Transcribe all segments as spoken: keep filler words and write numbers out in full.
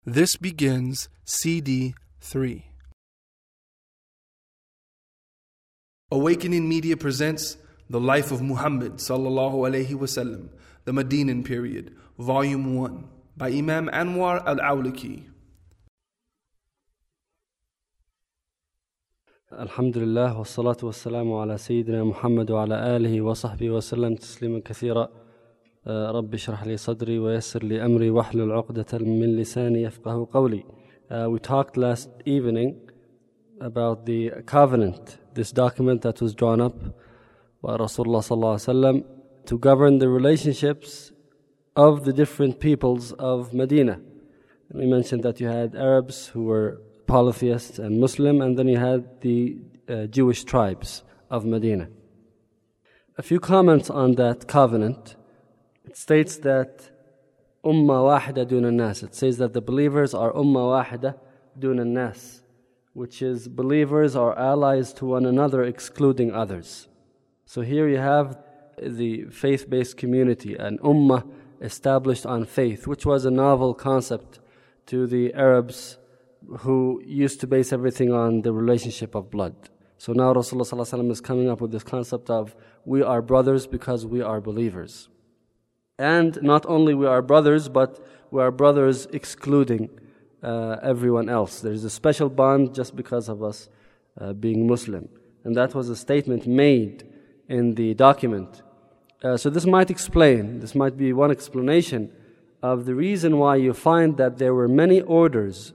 This begins C D three. Awakening Media presents The Life of Muhammad sallallahu alayhi wasallam, the Medinan Period, Volume one, by Imam Anwar al-Awlaki. Alhamdulillah, wa salatu wa salamu ala Sayyidina Muhammad wa ala alihi wa sahbihi wa sallam tasliman kathira. Rabbi shrah li sadri wa yassir li amri wa hlul uqdatan min lisani yafqahu qawli. Uh, we talked last evening about the covenant, this document that was drawn up by Rasulullah sallallahu alaihi wasallam to govern the relationships of the different peoples of Medina. And we mentioned that you had Arabs who were polytheists and Muslim, and then you had the uh, Jewish tribes of Medina. A few comments on that covenant. It states that Ummah wahida dun nas. It says that the believers are Ummah wahida dun nas, which is believers are allies to one another excluding others. So here you have the faith-based community, an Ummah established on faith, which was a novel concept to the Arabs who used to base everything on the relationship of blood. So now Rasulullah sallallahu alaihi wasallam is coming up with this concept of we are brothers because we are believers. And not only we are brothers, but we are brothers excluding uh, everyone else. There is a special bond just because of us uh, being Muslim. And that was a statement made in the document. Uh, so this might explain, this might be one explanation of the reason why you find that there were many orders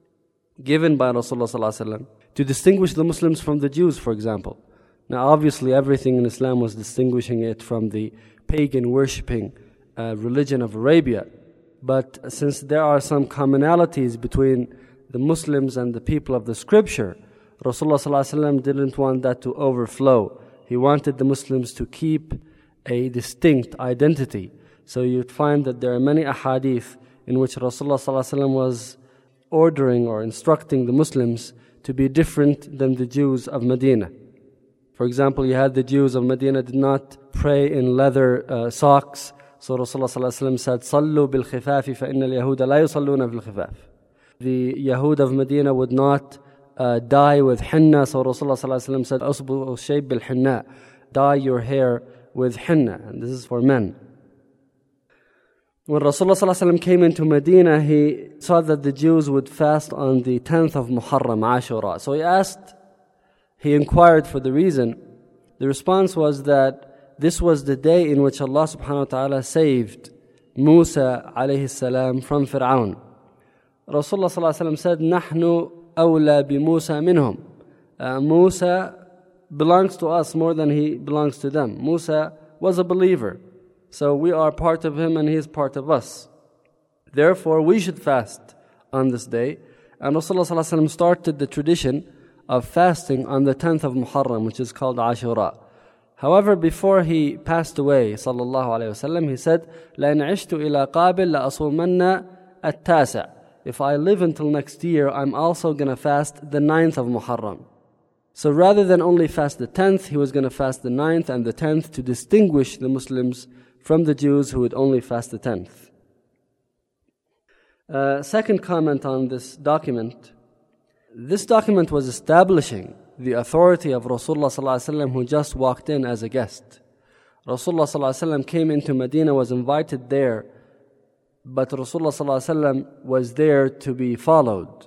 given by Rasulullah sallallahu alaihi wasallam to distinguish the Muslims from the Jews, for example. Now obviously everything in Islam was distinguishing it from the pagan worshipping uh, religion of Arabia. But since there are some commonalities between the Muslims and the people of the scripture, Rasulullah sallallahu alaihi wasallam didn't want that to overflow. He wanted the Muslims to keep a distinct identity. So you'd find that there are many ahadith in which Rasulullah sallallahu alaihi wasallam was ordering or instructing the Muslims to be different than the Jews of Medina. For example, you had the Jews of Medina did not pray in leather uh, socks. So Rasulullah sallallahu alaihi wasallam said, "Sallu bil khifafi fa inna al yahuda la yusalluna bil khifaf." The Yahud of Medina would not uh, dye with henna. So Rasulullah sallallahu alaihi wasallam said, "Usbu shayb bil henna." Dye your hair with henna, and this is for men. When Rasulullah sallallahu alaihi wasallam came into Medina, he saw that the Jews would fast on the tenth of Muharram, Ashura. So he asked, he inquired for the reason. The response was that this was the day in which Allah subhanahu wa ta'ala saved Musa alayhi salam from Fir'aun. Rasulullah sallallahu alaihi wasallam said, "Nahnu awla bi Musa minhum." Uh, Musa belongs to us more than he belongs to them. Musa was a believer. So we are part of him and he is part of us. Therefore, we should fast on this day. And Rasulullah sallallahu alaihi wasallam started the tradition of fasting on the tenth of Muharram, which is called Ashura. However, before he passed away, sallallahu alaihi wasallam, he said, لَإِنْ عِشْتُ إِلَىٰ قَابِلْ لَأَصُومَنَّ التَّاسِعِ. If I live until next year, I'm also going to fast the ninth of Muharram. So rather than only fast the tenth, he was going to fast the ninth and the tenth to distinguish the Muslims from the Jews who would only fast the tenth. Uh, second comment on this document. This document was establishing the authority of Rasulullah sallallahu alaihi wasallam who just walked in as a guest. Rasulullah sallallahu alaihi wasallam came into Medina, was invited there, but Rasulullah sallallahu alaihi wasallam was there to be followed.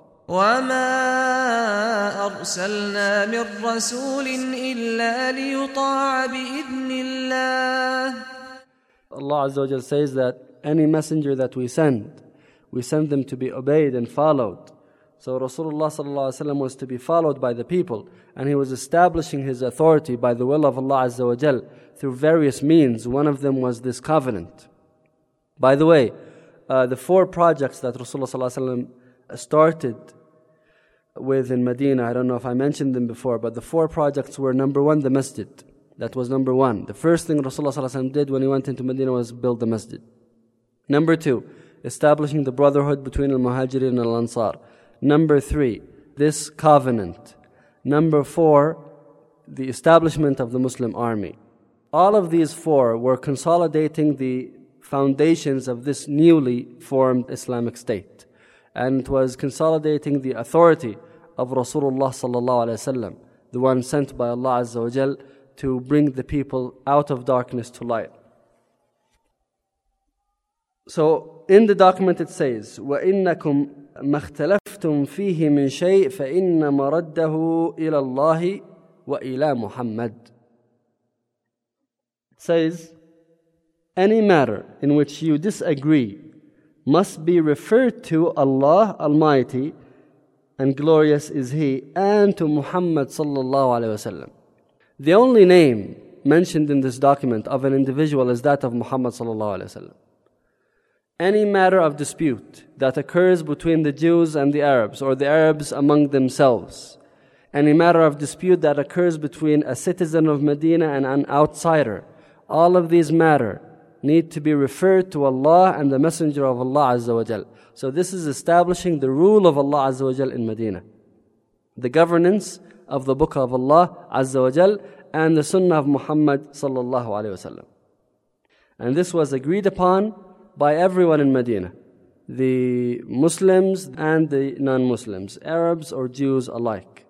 وَمَا أَرْسَلْنَا مِن رَّسُولٍ إِلَّا لِيُطَاعَ بِإِذْنِ اللَّهِ. Allah Azza wa Jal says that any messenger that we send, we send them to be obeyed and followed. So Rasulullah sallallahu alaihi wasallam was to be followed by the people, and he was establishing his authority by the will of Allah Azza wa Jal through various means. One of them was this covenant. By the way, uh, the four projects that Rasulullah sallallahu alaihi wasallam started with in Medina, I don't know if I mentioned them before, but the four projects were: number one, the masjid. That was number one. The first thing Rasulullah sallallahu alaihi wasallam did when he went into Medina was build the masjid. Number two, establishing the brotherhood between al-Muhajirin and al-Ansar. Number three, this covenant. Number four, the establishment of the Muslim army. All of these four were consolidating the foundations of this newly formed Islamic state. And it was consolidating the authority of Rasulullah sallallahu alaihi wasallam, the one sent by Allah Azza wa Jal to bring the people out of darkness to light. So in the document it says, وَإِنَّكُمْ مَا اخْتَلَفْتُمْ فِيهِ مِنْ شَيْءٍ فَإِنَّ مَرَدَّهُ إِلَى اللَّهِ وَإِلَى مُحَمَّدٍ. It says, any matter in which you disagree must be referred to Allah Almighty, and glorious is He, and to Muhammad sallallahu alaihi wasallam. The only name mentioned in this document of an individual is that of Muhammad sallallahu alaihi wasallam. Any matter of dispute that occurs between the Jews and the Arabs, or the Arabs among themselves, any matter of dispute that occurs between a citizen of Medina and an outsider, all of these matter need to be referred to Allah and the Messenger of Allah Azza wa Jal. So this is establishing the rule of Allah Azza wa Jal in Medina, the governance of the Book of Allah Azza wa Jal and the Sunnah of Muhammad sallallahu alaihi wasallam. And this was agreed upon by everyone in Medina, the Muslims and the non-Muslims, Arabs or Jews alike.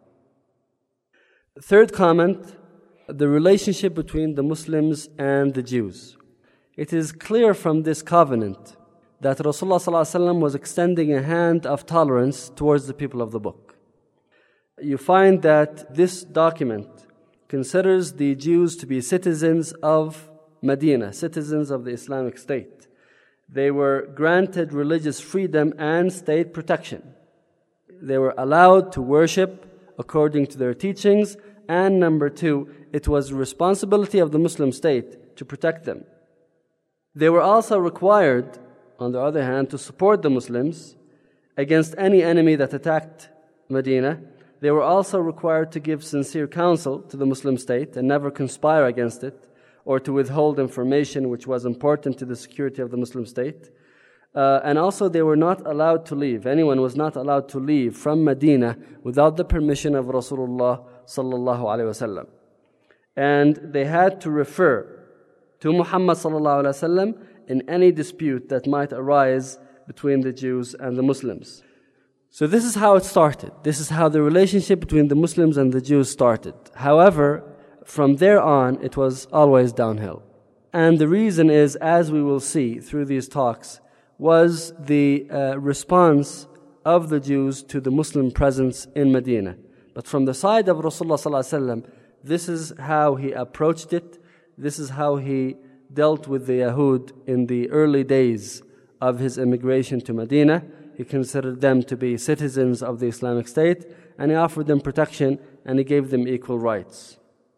Third comment, the relationship between the Muslims and the Jews. It is clear from this covenant that Rasulullah sallallahu alaihi wasallam was extending a hand of tolerance towards the people of the book. You find that this document considers the Jews to be citizens of Medina, citizens of the Islamic State. They were granted religious freedom and state protection. They were allowed to worship according to their teachings, and number two, it was the responsibility of the Muslim state to protect them. They were also required, on the other hand, to support the Muslims against any enemy that attacked Medina. They were also required to give sincere counsel to the Muslim state and never conspire against it, or to withhold information which was important to the security of the Muslim state. Uh, and also they were not allowed to leave. Anyone was not allowed to leave from Medina without the permission of Rasulullah sallallahu alaihi wasallam. And they had to refer to Muhammad sallallahu alaihi wasallam in any dispute that might arise between the Jews and the Muslims. So this is how it started. This is how the relationship between the Muslims and the Jews started. However, from there on, it was always downhill. And the reason is, as we will see through these talks, was the uh, response of the Jews to the Muslim presence in Medina. But from the side of Rasulullah sallallahu alaihi wasallam, this is how he approached it. This is how he dealt with the Yahud in the early days of his immigration to Medina. He considered them to be citizens of the Islamic State, and he offered them protection, and he gave them equal rights.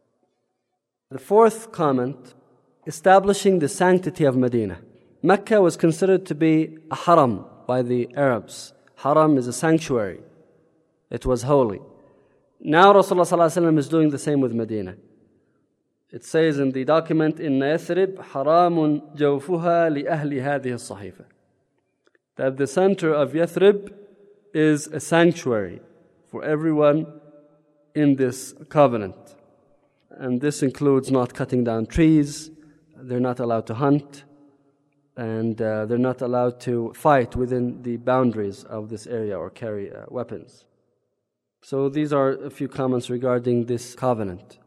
The fourth comment, establishing the sanctity of Medina. Mecca was considered to be a haram by the Arabs. Haram is a sanctuary. It was holy. Now Rasulullah sallallahu alaihi wasallam is doing the same with Medina. It says in the document, إِنَّ يَثْرِبْ حَرَامٌ جَوْفُهَا لِأَهْلِ هَذِهِ الصَّحِيفَةِ, that the center of Yathrib is a sanctuary for everyone in this covenant. And this includes not cutting down trees, they're not allowed to hunt, and uh, they're not allowed to fight within the boundaries of this area or carry uh, weapons. So these are a few comments regarding this covenant.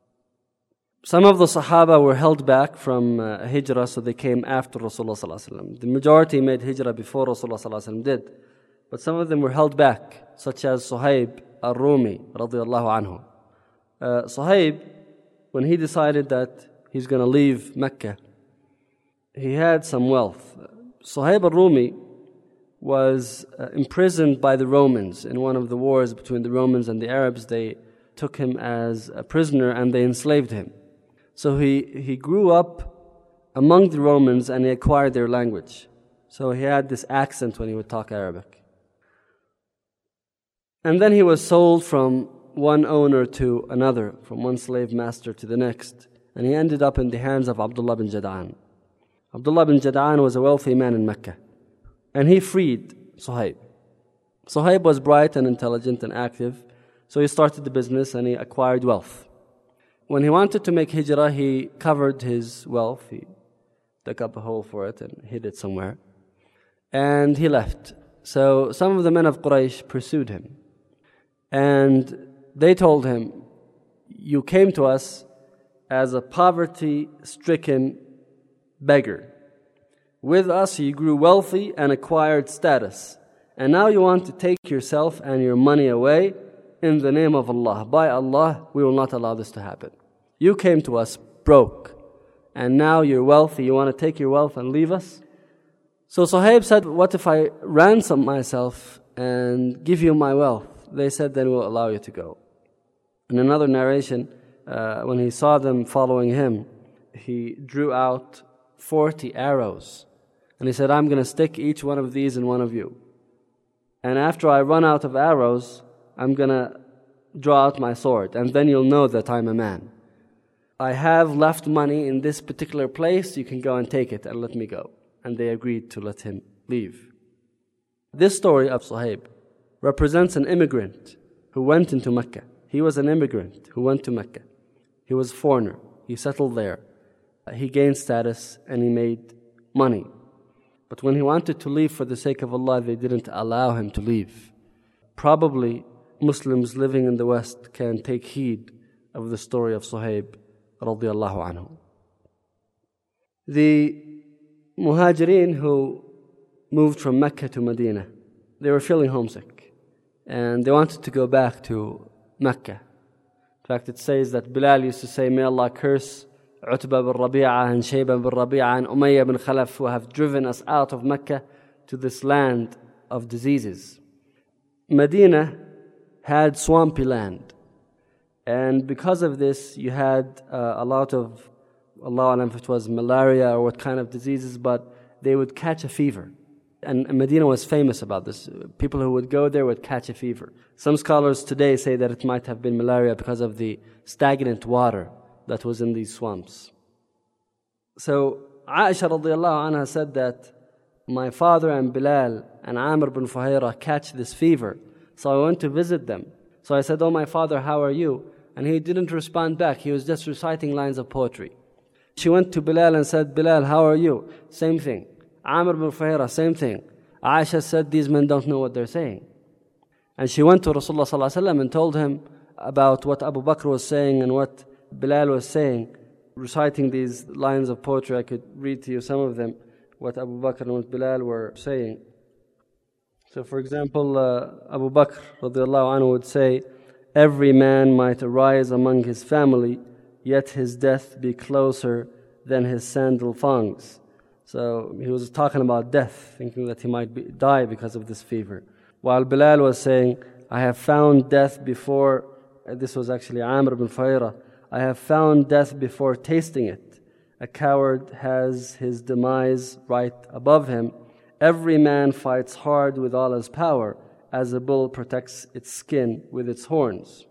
Some of the Sahaba were held back from uh, Hijrah, so they came after Rasulullah sallallahu alaihi wasallam. The majority made Hijrah before Rasulullah sallallahu alaihi wasallam did, but some of them were held back, such as Suhaib al-Rumi radiyallahu anhu. Uh, Suhaib, when he decided that he's going to leave Mecca, he had some wealth. Suhaib al-Rumi was uh, imprisoned by the Romans in one of the wars between the Romans and the Arabs. They took him as a prisoner and they enslaved him. So he, he grew up among the Romans and he acquired their language. So he had this accent when he would talk Arabic. And then he was sold from one owner to another, from one slave master to the next. And he ended up in the hands of Abdullah bin Jad'an. Abdullah bin Jad'an was a wealthy man in Mecca. And he freed Suhaib. Suhaib was bright and intelligent and active. So he started the business and he acquired wealth. When he wanted to make hijrah, he covered his wealth. He dug up a hole for it and hid it somewhere. And he left. So some of the men of Quraysh pursued him. And they told him, you came to us as a poverty-stricken beggar. With us you grew wealthy and acquired status. And now you want to take yourself and your money away in the name of Allah. By Allah, we will not allow this to happen. You came to us broke. And now you're wealthy. You want to take your wealth and leave us? So Suhaib said, what if I ransom myself and give you my wealth? They said, then we'll allow you to go. In another narration, uh, when he saw them following him, he drew out forty arrows. And he said, I'm going to stick each one of these in one of you. And after I run out of arrows, I'm going to draw out my sword. And then you'll know that I'm a man. I have left money in this particular place. You can go and take it and let me go. And they agreed to let him leave. This story of Suhaib represents an immigrant who went into Mecca. He was an immigrant who went to Mecca. He was a foreigner. He settled there. He gained status and he made money. But when he wanted to leave for the sake of Allah, they didn't allow him to leave. Probably Muslims living in the West can take heed of the story of Suhaib radiallahu anhu. The Muhajirin who moved from Mecca to Medina, they were feeling homesick and they wanted to go back to Mecca. In fact, it says that Bilal used to say, may Allah curse Utbah bin Rabi'ah and Shaybah bin Rabi'ah and Umayyah bin Khalaf, who have driven us out of Mecca to this land of diseases. Medina had swampy land, and because of this you had uh, a lot of, Allah alam if it was malaria or what kind of diseases, but they would catch a fever. And Medina was famous about this. People who would go there would catch a fever. Some scholars today say that it might have been malaria because of the stagnant water that was in these swamps. So Aisha radiallahu anha said that my father and Bilal and Amr bin Fuhaira catch this fever. So I went to visit them. So I said, oh my father, how are you? And he didn't respond back. He was just reciting lines of poetry. She went to Bilal and said, Bilal, how are you? Same thing. Amr bin Fuhaira, same thing. Aisha said, these men don't know what they're saying. And she went to Rasulullah sallallahu alaihi wasallam and told him about what Abu Bakr was saying and what Bilal was saying, reciting these lines of poetry. I could read to you some of them, what Abu Bakr and what Bilal were saying. So for example, uh, Abu Bakr radiallahu anhu would say, every man might arise among his family, yet his death be closer than his sandal thongs. So he was talking about death, thinking that he might be, die because of this fever. While Bilal was saying, I have found death before, this was actually Amr bin Fuhaira, I have found death before tasting it. A coward has his demise right above him. Every man fights hard with all his power, as a bull protects its skin with its horns.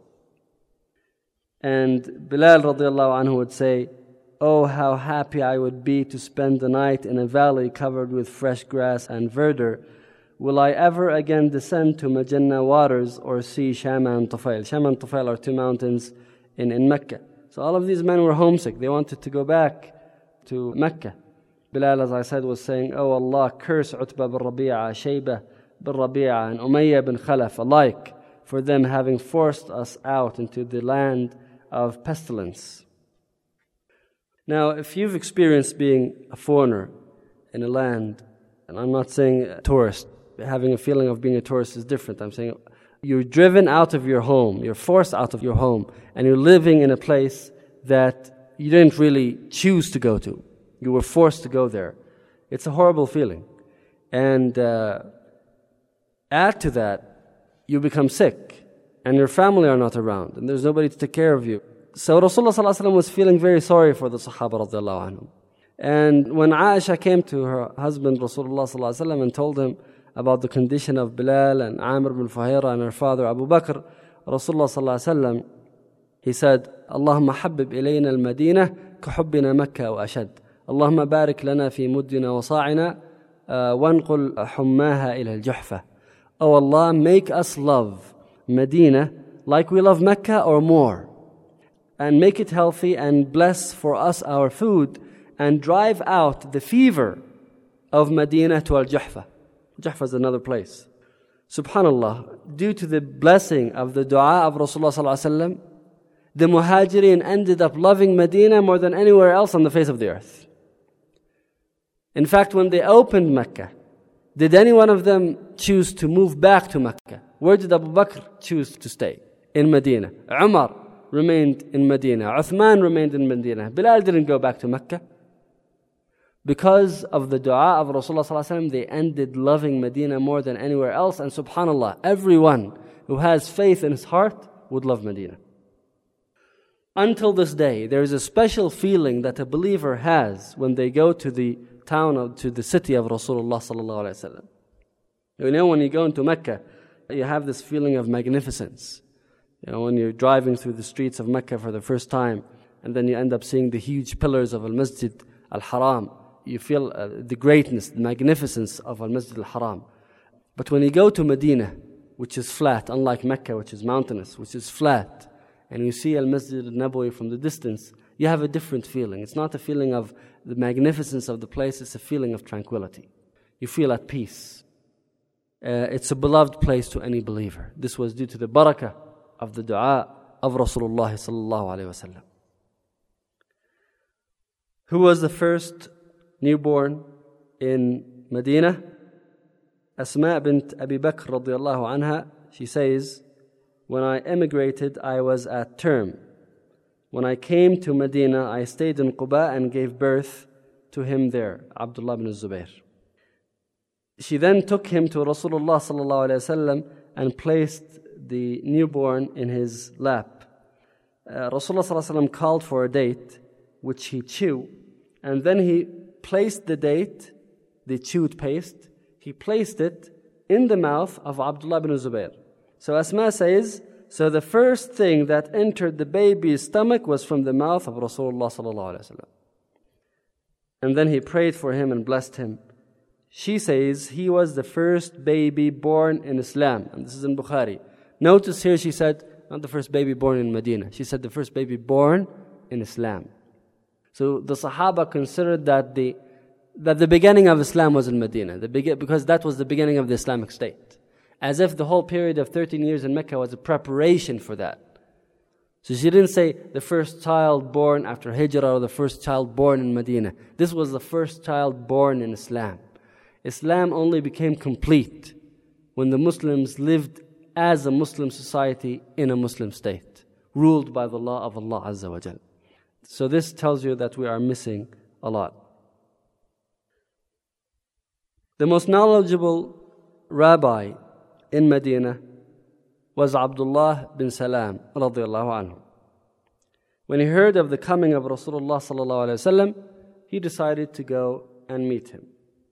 And Bilal radiallahu anhu would say, oh, how happy I would be to spend the night in a valley covered with fresh grass and verdure. Will I ever again descend to Majannah waters or see Shama and Tufail? Shama and Tufail are two mountains in, in Mecca. So all of these men were homesick. They wanted to go back to Mecca. Bilal, as I said, was saying, oh Allah, curse Utbah bin Rabi'ah, Shaybah bin Rabi'ah, and Umayyah bin Khalaf alike for them having forced us out into the land of pestilence. Now, if you've experienced being a foreigner in a land, and I'm not saying a tourist, having a feeling of being a tourist is different. I'm saying you're driven out of your home, you're forced out of your home, and you're living in a place that you didn't really choose to go to. You were forced to go there. It's a horrible feeling. And uh, add to that, you become sick, and your family are not around, and there's nobody to take care of you. So Rasulullah sallallahu alaihi wasallam was feeling very sorry for the Sahaba radiallahu anhum. And when Aisha came to her husband Rasulullah sallallahu alaihi wasallam and told him about the condition of Bilal and Amr bin Fuhaira and her father Abu Bakr, Rasulullah sallallahu alaihi wasallam, he said, Allahumma habbib ilayna al-Madinah kahubbina Makkah wa ashad. Allahumma barik lana fi muddina wa sa'ina wanqul hummaha ila al-juhfa. Oh Allah, make us love Medina like we love Mecca or more, and make it healthy and bless for us our food, and drive out the fever of Medina to Al-Juhfa. Juhfa is another place. Subhanallah, due to the blessing of the dua of Rasulullah sallallahu alaihi wasallam, the Muhajirin ended up loving Medina more than anywhere else on the face of the earth. In fact, when they opened Mecca, did any one of them choose to move back to Mecca? Where did Abu Bakr choose to stay? In Medina. Umar remained in Medina. Uthman remained in Medina. Bilal didn't go back to Mecca. Because of the dua of Rasulullah sallallahu alaihi wasallam, they ended loving Medina more than anywhere else. And subhanallah, everyone who has faith in his heart would love Medina. Until this day, there is a special feeling that a believer has when they go to the town, of, to the city of Rasulullah sallallahu alaihi wasallam. You know, when you go into Mecca, you have this feeling of magnificence. You know, when you're driving through the streets of Mecca for the first time, and then you end up seeing the huge pillars of Al-Masjid Al-Haram, you feel uh, the greatness, the magnificence of Al-Masjid Al-Haram. But when you go to Medina, which is flat, unlike Mecca, which is mountainous, which is flat, and you see Al-Masjid Al-Nabawi from the distance, you have a different feeling. It's not a feeling of the magnificence of the place, it's a feeling of tranquility. You feel at peace. Uh, it's a beloved place to any believer. This was due to the barakah of the dua of Rasulullah sallallahu alaihi wasallam. Who was the first newborn in Medina? Asma bint Abi Bakr radiallahu anha, she says, when I emigrated, I was at term. When I came to Medina, I stayed in Quba and gave birth to him there, Abdullah ibn Zubayr. She then took him to Rasulullah sallallahu alaihi wasallam and placed the newborn in his lap. Uh, Rasulullah sallallahu alaihi wasallam called for a date, which he chewed, and then he placed the date, the chewed paste, he placed it in the mouth of Abdullah ibn Zubayr. So Asma says, so the first thing that entered the baby's stomach was from the mouth of Rasulullah sallallahu alaihi wasallam. And then he prayed for him and blessed him. She says he was the first baby born in Islam. And this is in Bukhari. Notice here she said, not the first baby born in Medina. She said the first baby born in Islam. So the Sahaba considered that the that the beginning of Islam was in Medina, the be- because that was the beginning of the Islamic State. As if the whole period of thirteen years in Mecca was a preparation for that. So she didn't say the first child born after Hijrah or the first child born in Medina. This was the first child born in Islam. Islam only became complete when the Muslims lived as a Muslim society in a Muslim state, ruled by the law of Allah Azza wa Jal. So this tells you that we are missing a lot. The most knowledgeable rabbi in Medina was Abdullah bin Salam radiallahu anhu. When he heard of the coming of Rasulullah sallallahu alaihi wasallam, he decided to go and meet him.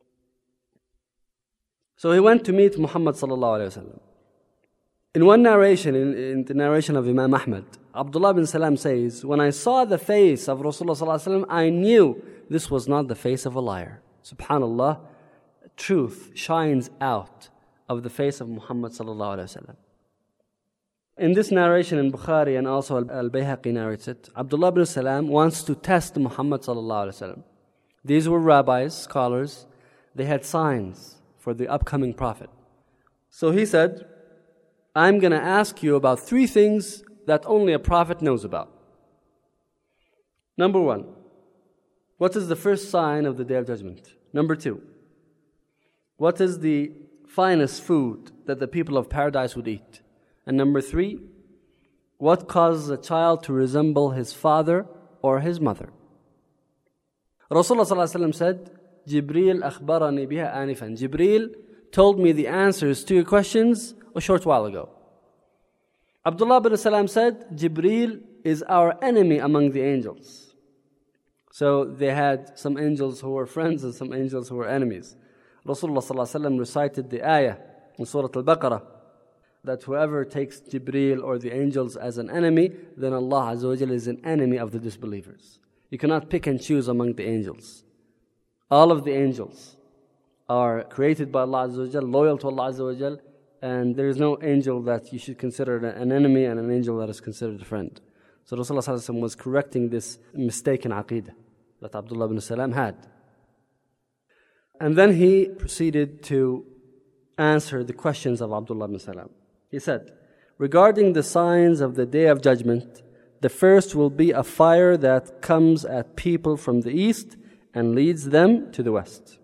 So he went to meet Muhammad sallallahu alaihi wasallam. In one narration, in, in the narration of Imam Ahmad, Abdullah bin Salam says, when I saw the face of Rasulullah sallallahu alaihi wasallam, I knew this was not the face of a liar. Subhanallah, truth shines out of the face of Muhammad sallallahu alaihi wasallam. In this narration in Bukhari and also Al-Bayhaqi narrates it, Abdullah bin Salam wants to test Muhammad sallallahu alaihi wasallam. These were rabbis, scholars. They had signs for the upcoming prophet. So he said, I'm going to ask you about three things that only a prophet knows about. Number one, what is the first sign of the Day of Judgment? Number two, what is the finest food that the people of paradise would eat? And number three, what causes a child to resemble his father or his mother? Rasulullah sallallahu alaihi wasallam said, Jibreel akhbarani biha anifan. Jibreel told me the answers to your questions a short while ago. Abdullah bin Salam said, Jibreel is our enemy among the angels. So they had some angels who were friends and some angels who were enemies. Rasulullah sallallahu alaihi wasallam recited the ayah in Surah Al-Baqarah that whoever takes Jibreel or the angels as an enemy, then Allah Azza wa Jalla is an enemy of the disbelievers. You cannot pick and choose among the angels. All of the angels are created by Allah Azza wa Jalla, loyal to Allah Azza wa Jalla, and there is no angel that you should consider an enemy and an angel that is considered a friend. So Rasulullah sallallahu alaihi wasallam was correcting this mistaken aqeedah that Abdullah bin Salam had. And then he proceeded to answer the questions of Abdullah bin Salam. He said, regarding the signs of the Day of Judgment, the first will be a fire that comes at people from the east and leads them to the west.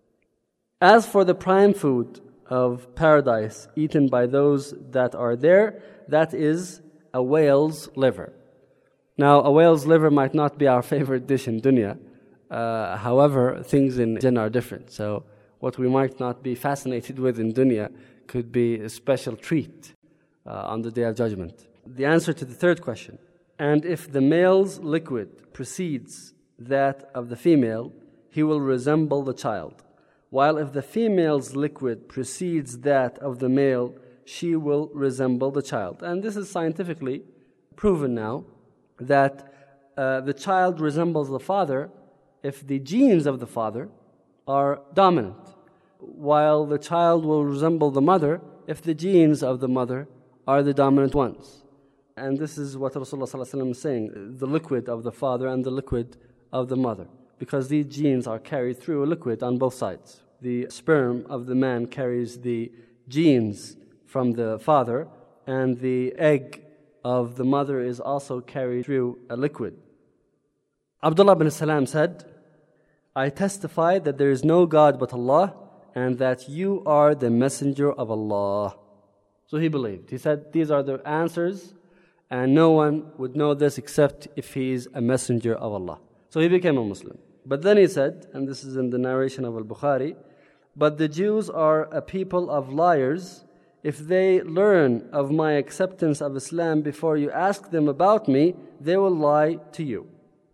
As for the prime food of paradise eaten by those that are there, that is a whale's liver. Now, a whale's liver might not be our favorite dish in dunya. Uh, however, things in Jannah are different. So what we might not be fascinated with in dunya could be a special treat uh, on the Day of Judgment. The answer to the third question, and if the male's liquid precedes that of the female, he will resemble the child. While if the female's liquid precedes that of the male, she will resemble the child. And this is scientifically proven now, that uh, the child resembles the father if the genes of the father are dominant, while the child will resemble the mother if the genes of the mother are the dominant ones. And this is what Rasulullah sallallahu alaihi wasallam is saying, the liquid of the father and the liquid of the mother, because these genes are carried through a liquid on both sides. The sperm of the man carries the genes from the father, and the egg of the mother is also carried through a liquid. Abdullah bin Salam said, I testify that there is no God but Allah, and that you are the messenger of Allah. So he believed. He said, these are the answers, and no one would know this except if he is a messenger of Allah. So he became a Muslim. But then he said, and this is in the narration of Al-Bukhari, but the Jews are a people of liars. If they learn of my acceptance of Islam before you ask them about me, they will lie to you.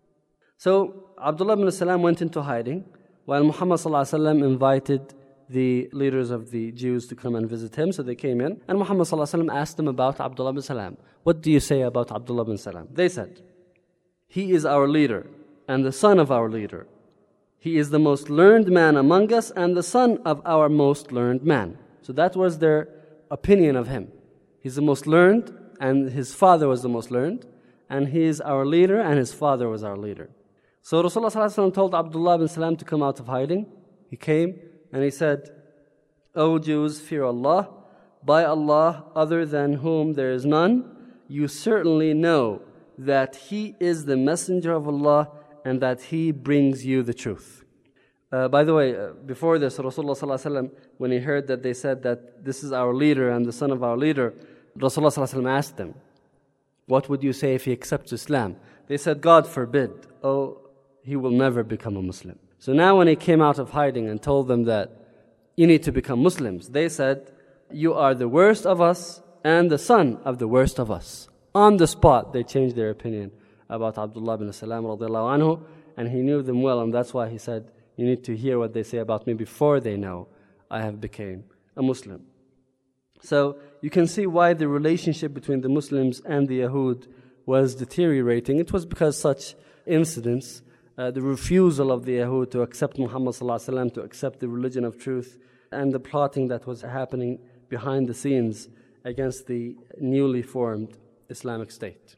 So Abdullah bin Salam went into hiding while Muhammad sallallahu alaihi wasallam invited the leaders of the Jews to come and visit him. So they came in, and Muhammad sallallahu alaihi wasallam asked them about Abdullah bin Salam. What do you say about Abdullah bin Salam? They said, he is our leader and the son of our leader. He is the most learned man among us and the son of our most learned man. So that was their opinion of him. He's the most learned, and his father was the most learned, and he is our leader, and his father was our leader. So Rasulullah sallallahu alaihi wasallam told Abdullah bin Salam to come out of hiding. He came and he said, O Jews, fear Allah. By Allah, other than whom there is none, you certainly know that He is the messenger of Allah and that He brings you the truth. Uh, by the way, uh, before this, Rasulullah sallallahu alaihi wasallam, when he heard that they said that this is our leader and the son of our leader, Rasulullah sallallahu alaihi wasallam asked them, what would you say if he accepts Islam? They said, God forbid. Oh, he will never become a Muslim. So now when he came out of hiding and told them that you need to become Muslims, they said, you are the worst of us and the son of the worst of us. On the spot, they changed their opinion about Abdullah bin Salam radiallahu anhu, and he knew them well, and that's why he said, you need to hear what they say about me before they know I have become a Muslim. So you can see why the relationship between the Muslims and the Yahud was deteriorating. It was because such incidents, uh, the refusal of the Yahud to accept Muhammad sallallahu alaihi wasallam, to accept the religion of truth, and the plotting that was happening behind the scenes against the newly formed Islamic State.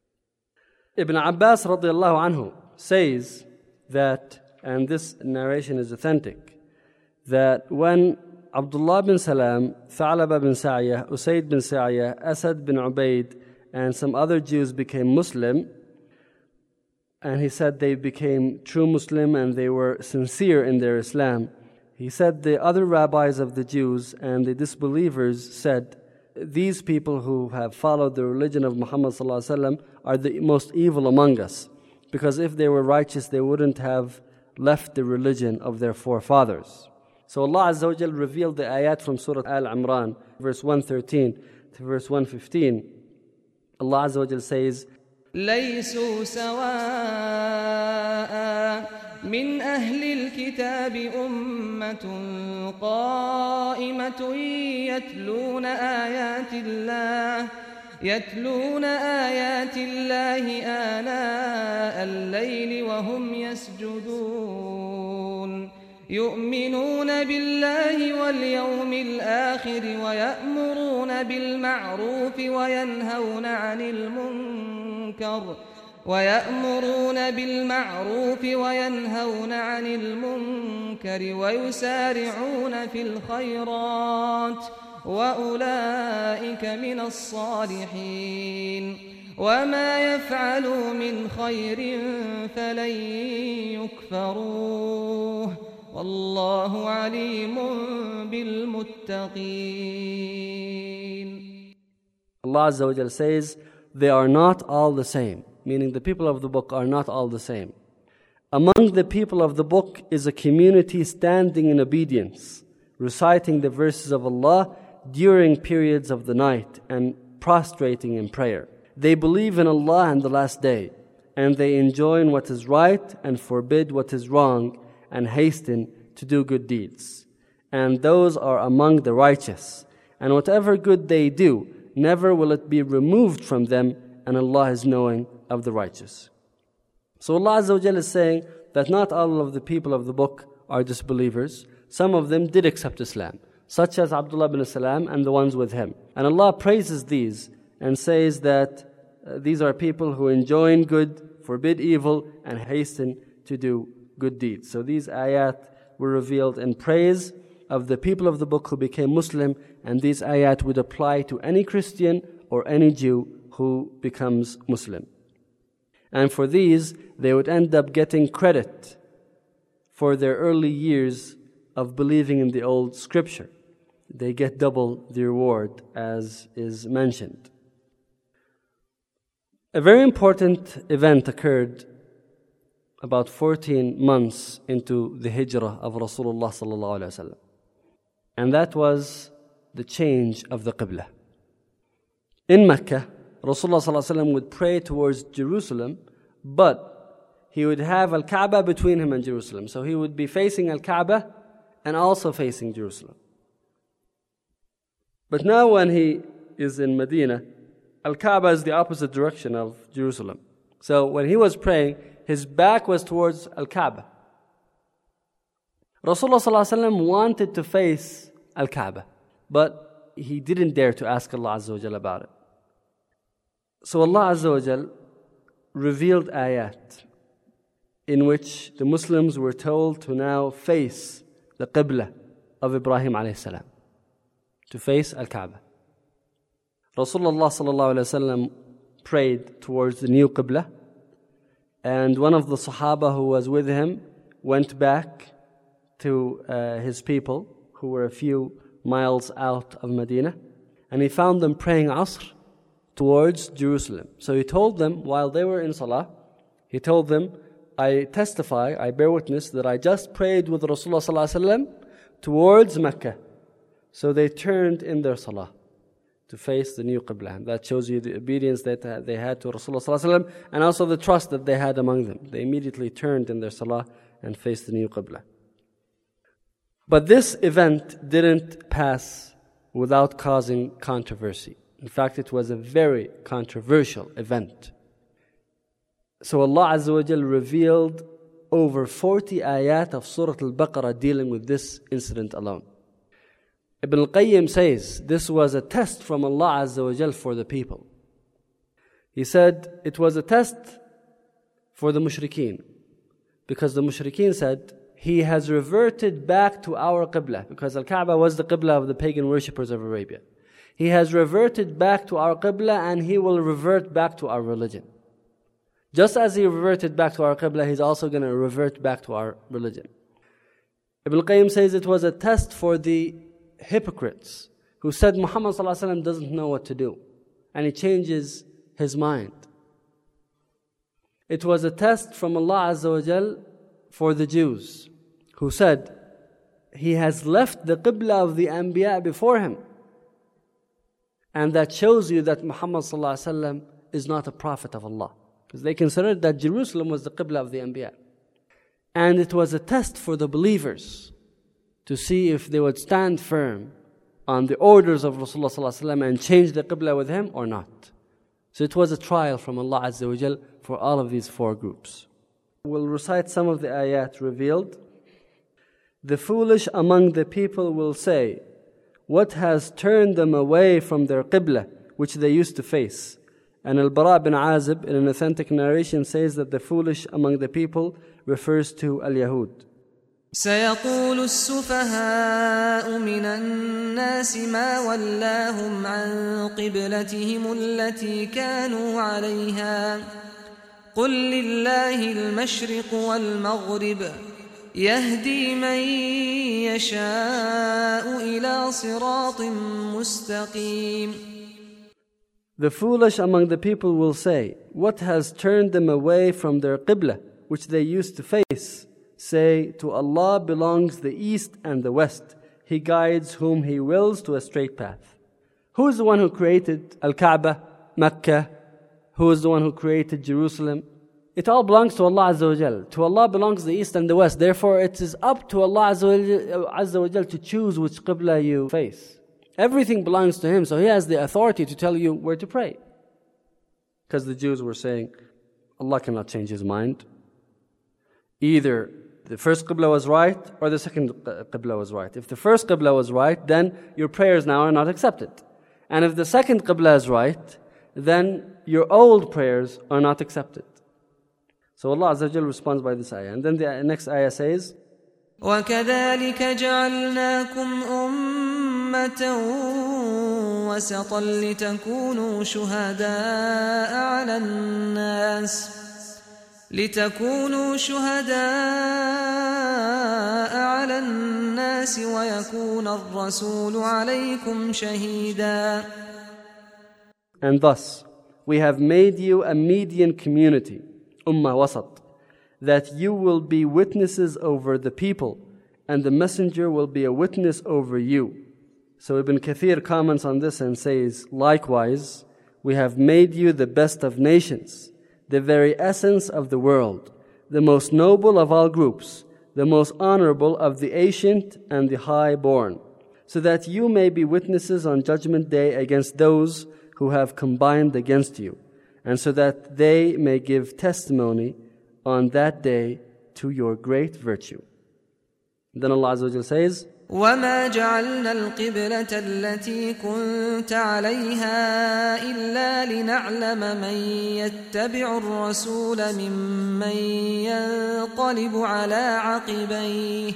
Ibn Abbas radiallahu anhu says that, and this narration is authentic, that when Abdullah bin Salam, Tha'laba bin Sa'iyah, Usayd bin Sa'iyah, Asad bin Ubaid, and some other Jews became Muslim, and he said they became true Muslim and they were sincere in their Islam, he said the other rabbis of the Jews and the disbelievers said, these people who have followed the religion of Muhammad sallallahu alaihi wasallam are the most evil among us, because if they were righteous they wouldn't have left the religion of their forefathers. So Allah Azza wa Jal revealed the ayat from Surah Al-Imran, verse one thirteen to verse one fifteen. Allah Azza wa Jal says, ليسوا سواء من أهل الكتاب أمة قائمة يتلون آيات الله يتلون آيات الله آناء الليل وهم يسجدون يؤمنون بالله واليوم الآخر ويأمرون بالمعروف وينهون عن المنكر ويأمرون بالمعروف وينهون عن المنكر ويسارعون في الخيرات وأولئك من الصالحين وما يفعلوا من خير فلن يكفروه والله عليم بالمتقين. Allah Azza wa Jal says, they are not all the same, meaning the people of the book are not all the same. Among the people of the book is a community standing in obedience, reciting the verses of Allah during periods of the night and prostrating in prayer. They believe in Allah and the last day, and they enjoin what is right and forbid what is wrong and hasten to do good deeds. And those are among the righteous. And whatever good they do, never will it be removed from them, and Allah is knowing of the righteous. So Allah Azza wa Jalla is saying that not all of the people of the book are disbelievers. Some of them did accept Islam, such as Abdullah bin Salam and the ones with him. And Allah praises these and says that uh, these are people who enjoin good, forbid evil, and hasten to do good deeds. So these ayat were revealed in praise of the people of the book who became Muslim, and these ayat would apply to any Christian or any Jew who becomes Muslim. And for these, they would end up getting credit for their early years of believing in the old scripture. They get double the reward, as is mentioned. A very important event occurred about fourteen months into the hijrah of Rasulullah sallallahu alaihi wasallam. And that was the change of the Qibla. In Mecca, Rasulullah sallallahu alaihi wasallam would pray towards Jerusalem, but he would have Al-Kaaba between him and Jerusalem. So he would be facing Al-Kaaba and also facing Jerusalem. But now when he is in Medina, Al-Kaaba is the opposite direction of Jerusalem. So when he was praying, his back was towards Al-Kaaba. Rasulullah sallallahu alaihi wasallam wanted to face Al-Kaaba, but he didn't dare to ask Allah Azza wa Jal about it. So Allah Azza wa Jal revealed ayat in which the Muslims were told to now face the Qibla of Ibrahim alayhi salam, to face Al-Kaaba. Rasulullah sallallahu alayhi wasallam prayed towards the new Qibla, and one of the Sahaba who was with him went back to uh, his people who were a few miles out of Medina, and he found them praying Asr towards Jerusalem. So he told them while they were in Salah, he told them, I testify, I bear witness that I just prayed with Rasulullah sallallahu alaihi wasallam towards Mecca. So they turned in their Salah to face the new Qibla. That shows you the obedience that they had to Rasulullah sallallahu alaihi wasallam, and also the trust that they had among them. They immediately turned in their Salah and faced the new Qibla. But this event didn't pass without causing controversy. In fact, it was a very controversial event. So Allah Azza wa Jal revealed over forty ayat of Surah Al-Baqarah dealing with this incident alone. Ibn al-Qayyim says this was a test from Allah Azza wa Jal for the people. He said it was a test for the mushrikeen, because the mushrikeen said, He has reverted back to our Qibla, because Al-Kaaba was the Qibla of the pagan worshippers of Arabia. He has reverted back to our Qibla, and He will revert back to our religion. Just as He reverted back to our Qibla, He's also going to revert back to our religion. Ibn al-Qayyim says it was a test for the hypocrites who said Muhammad sallallahu alaihi wasallam doesn't know what to do, and he changes his mind. It was a test from Allah Azza wa Jal for the Jews who said He has left the Qibla of the Anbiya before Him. And that shows you that Muhammad sallallahu alaihi wasallam is not a prophet of Allah, because they considered that Jerusalem was the Qibla of the Anbiya. And it was a test for the believers to see if they would stand firm on the orders of Rasulullah sallallahu alaihi wasallam and change the Qibla with him or not. So it was a trial from Allah Azza wa Jal for all of these four groups. We'll recite some of the ayat revealed. The foolish among the people will say, what has turned them away from their Qibla, which they used to face? And Al-Bara bin Azib, in an authentic narration, says that the foolish among the people refers to Al-Yahud. سيقول السفهاء من الناس ما ولاهم عن قبلتهم التي كانوا عليها قل لله المشرق والمغرب يهدي من يشاء إلى صراط مستقيم. The foolish among the people will say, what has turned them away from their qibla, which they used to face? Say, to Allah belongs the east and the west. He guides whom He wills to a straight path. Who is the one who created Al-Kaaba, Mecca? Who is the one who created Jerusalem? It all belongs to Allah Azza wa Jal. To Allah belongs the east and the west. Therefore, it is up to Allah Azza wa Jal to choose which qibla you face. Everything belongs to Him, so He has the authority to tell you where to pray. Because the Jews were saying, Allah cannot change His mind. Either the first qibla was right or the second qibla was right. If the first qibla was right, then your prayers now are not accepted. And if the second qibla is right, then your old prayers are not accepted. So Allah Azza wa Jal responds by this ayah. And then the next ayah says, وَكَذَلِكَ جَعَلْنَاكُمْ أُمَّةً وَسَطًا لِتَكُونُوا شُهَدَاءَ عَلَى النَّاسِ لِتَكُونُوا شُهَدَاءَ عَلَى النَّاسِ وَيَكُونَ الرَّسُولُ عَلَيْكُمْ شَهِيدًا. And thus, we have made you a median community, Ummah Wasat, that you will be witnesses over the people, and the messenger will be a witness over you. So Ibn Kathir comments on this and says, likewise, we have made you the best of nations, the very essence of the world, the most noble of all groups, the most honorable of the ancient and the high-born, so that you may be witnesses on Judgment Day against those who have combined against you, and so that they may give testimony on that day to your great virtue. Then Allah Azza wa Jalla says, وَمَا جَعَلْنَا الْقِبْلَةَ الَّتِي كُنْتَ عَلَيْهَا إِلَّا لِنَعْلَمَ مَنْ يَتَّبِعُ الرَّسُولَ مِمَّنْ يَنْقَلِبُ عَلَى عَقِبَيْهِ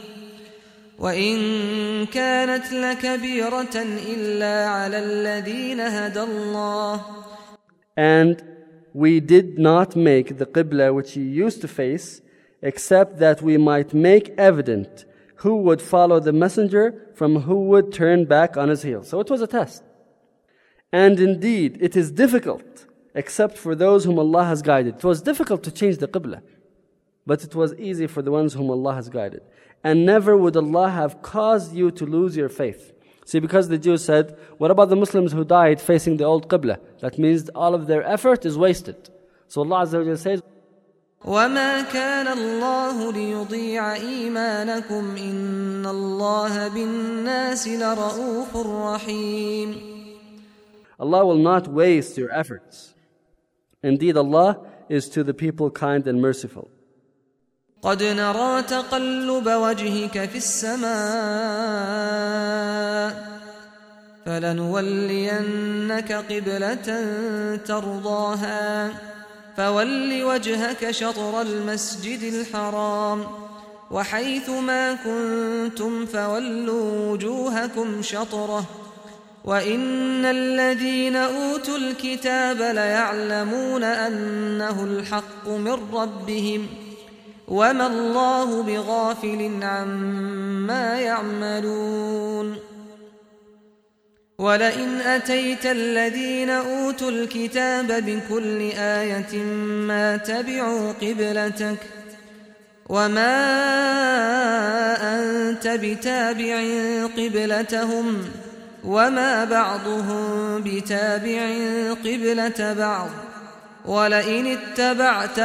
وَإِنْ كَانَتْ لَكَبِيرَةً إِلَّا عَلَى الَّذِينَ هَدَى اللَّهُ. And we did not make the qibla which you used to face, except that we might make evident who would follow the messenger from who would turn back on his heel. So it was a test. And indeed, it is difficult, except for those whom Allah has guided. It was difficult to change the qibla, but it was easy for the ones whom Allah has guided. And never would Allah have caused you to lose your faith. See, because the Jews said, what about the Muslims who died facing the old qibla? That means all of their effort is wasted. So Allah Azza wa Jalla says, وَمَا كَانَ اللَّهُ لِيُضِيعَ إِيمَانَكُمْ إِنَّ اللَّهَ بِالنَّاسِ لَرَءُوفٌ رَحِيمٌ. Allah will not waste your efforts. Indeed, Allah is to the people kind and merciful. قَدْ نَرَى تَقَلُّبَ وَجْهِكَ فِي السَّمَاءِ فَلَنُوَلِّيَنَّكَ قِبْلَةً تَرْضَاهَا فَوَلِّ وَجْهَكَ شَطْرَ الْمَسْجِدِ الْحَرَامِ وَحَيْثُ مَا كُنْتُمْ فَوَلُّوا وُجُوهَكُمْ شَطْرَهُ وَإِنَّ الَّذِينَ أُوتُوا الْكِتَابَ لَيَعْلَمُونَ أَنَّهُ الْحَقُّ مِنْ رَبِّهِمْ وَمَا اللَّهُ بِغَافِلٍ عَمَّا يَعْمَلُونَ. وَلَئِنْ أَتَيْتَ الَّذِينَ أُوتُوا الْكِتَابَ بِكُلِّ آيَةٍ مَا تَبِعُوا قِبْلَتَكَ وَمَا أَنْتَ بِتَابِعٍ قِبْلَتَهُمْ وَمَا بَعْضُهُمْ بِتَابِعٍ قِبْلَةَ بَعْضٍ وَلَئِنِ اتَّبَعْتَ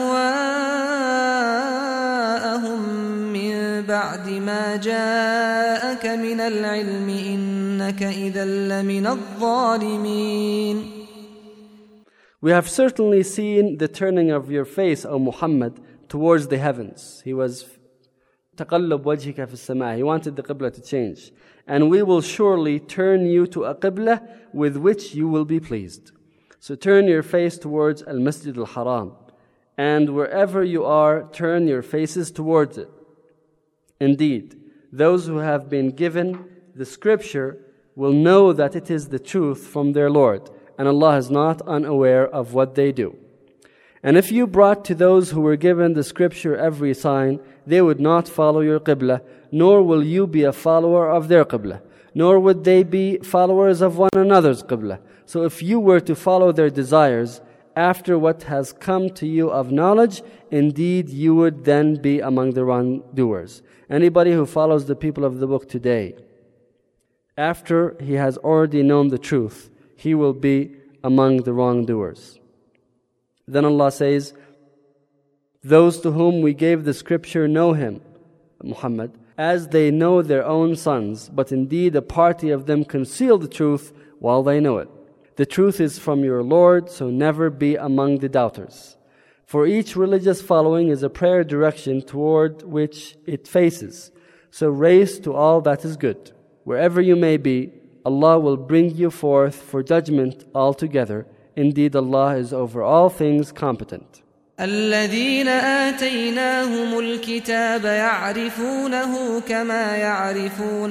أَهْوَاءَهُمْ مِنْ بَعْدِ مَا جَاءَكَ مِنَ الْعِلْمِ إِنَّكَ إِذًا لَمِنَ الظَّالِمِينَ. We have certainly seen the turning of your face, O Muhammad, towards the heavens. He was تَقَلُّبْ وَجْهِكَ فِي السَّمَاءِ. He wanted the qibla to change. And we will surely turn you to a qibla with which you will be pleased. So turn your face towards Al-Masjid Al-Haram, and wherever you are, turn your faces towards it. Indeed, those who have been given the scripture will know that it is the truth from their Lord, and Allah is not unaware of what they do. And if you brought to those who were given the scripture every sign, they would not follow your qibla, nor will you be a follower of their qibla, nor would they be followers of one another's qibla. So if you were to follow their desires after what has come to you of knowledge, indeed you would then be among the wrongdoers. Anybody who follows the people of the book today, after he has already known the truth, he will be among the wrongdoers. Then Allah says, those to whom we gave the scripture know him, Muhammad, as they know their own sons, but indeed a party of them conceal the truth while they know it. The truth is from your Lord, so never be among the doubters. For each religious following is a prayer direction toward which it faces. So race to all that is good. Wherever you may be, Allah will bring you forth for judgment altogether. Indeed, Allah is over all things competent. الذين آتيناهم الكتاب يعرفونه كما يعرفون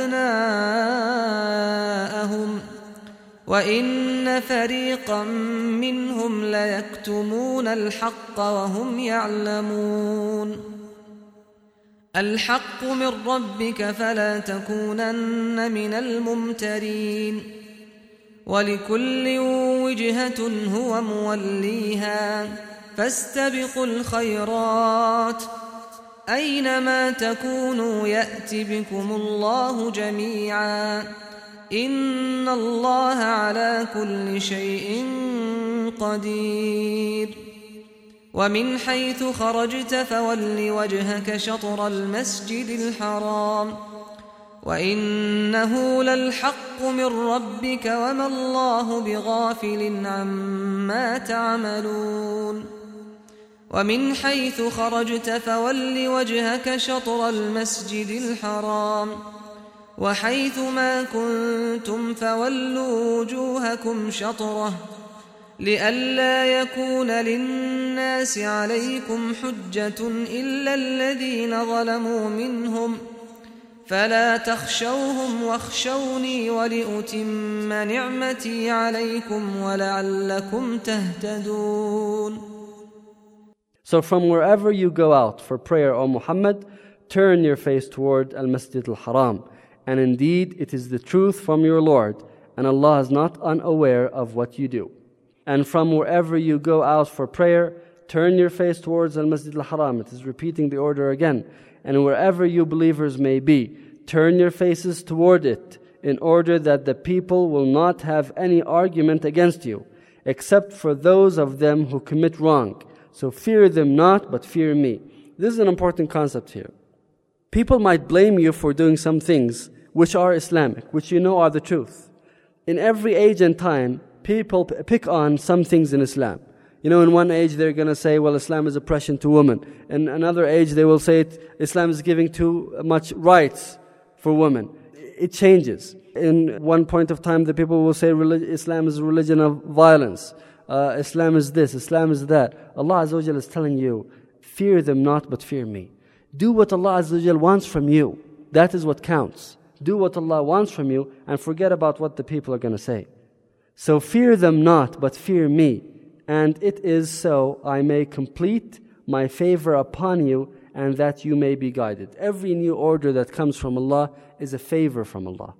أبناءهم وإن فريقا منهم ليكتمون الحق وهم يعلمون الحق من ربك فلا تكونن من الممترين ولكل وجهة هو موليها فاستبقوا الخيرات أينما تكونوا يأت بكم الله جميعا إن الله على كل شيء قدير ومن حيث خرجت فول وجهك شطر المسجد الحرام وإنه للحق من ربك وما الله بغافل عما تعملون ومن حيث خرجت فول وجهك شطر المسجد الحرام وحيث ما كنتم فولوا وجوهكم شطره لئلا يكون للناس عليكم حجة إلا الذين ظلموا منهم فلا تخشوهم واخشوني ولأتم نعمتي عليكم ولعلكم تهتدون. So from wherever you go out for prayer, O Muhammad, turn your face toward Al-Masjid Al-Haram. And indeed, it is the truth from your Lord, and Allah is not unaware of what you do. And from wherever you go out for prayer, turn your face towards Al-Masjid Al-Haram. It is repeating the order again. And wherever you believers may be, turn your faces toward it, in order that the people will not have any argument against you, except for those of them who commit wrong. So fear them not, but fear me. This is an important concept here. People might blame you for doing some things which are Islamic, which you know are the truth. In every age and time, people p- pick on some things in Islam. You know, in one age they're going to say, well, Islam is oppression to women. In another age they will say it, Islam is giving too much rights for women. It changes. In one point of time the people will say relig- Islam is a religion of violence. Uh, Islam is this, Islam is that. Allah Azza wa Jal is telling you, fear them not but fear me. Do what Allah Azza wa Jal wants from you. That is what counts. Do what Allah wants from you and forget about what the people are going to say. So fear them not, but fear me. And it is so I may complete my favor upon you and that you may be guided. Every new order that comes from Allah is a favor from Allah.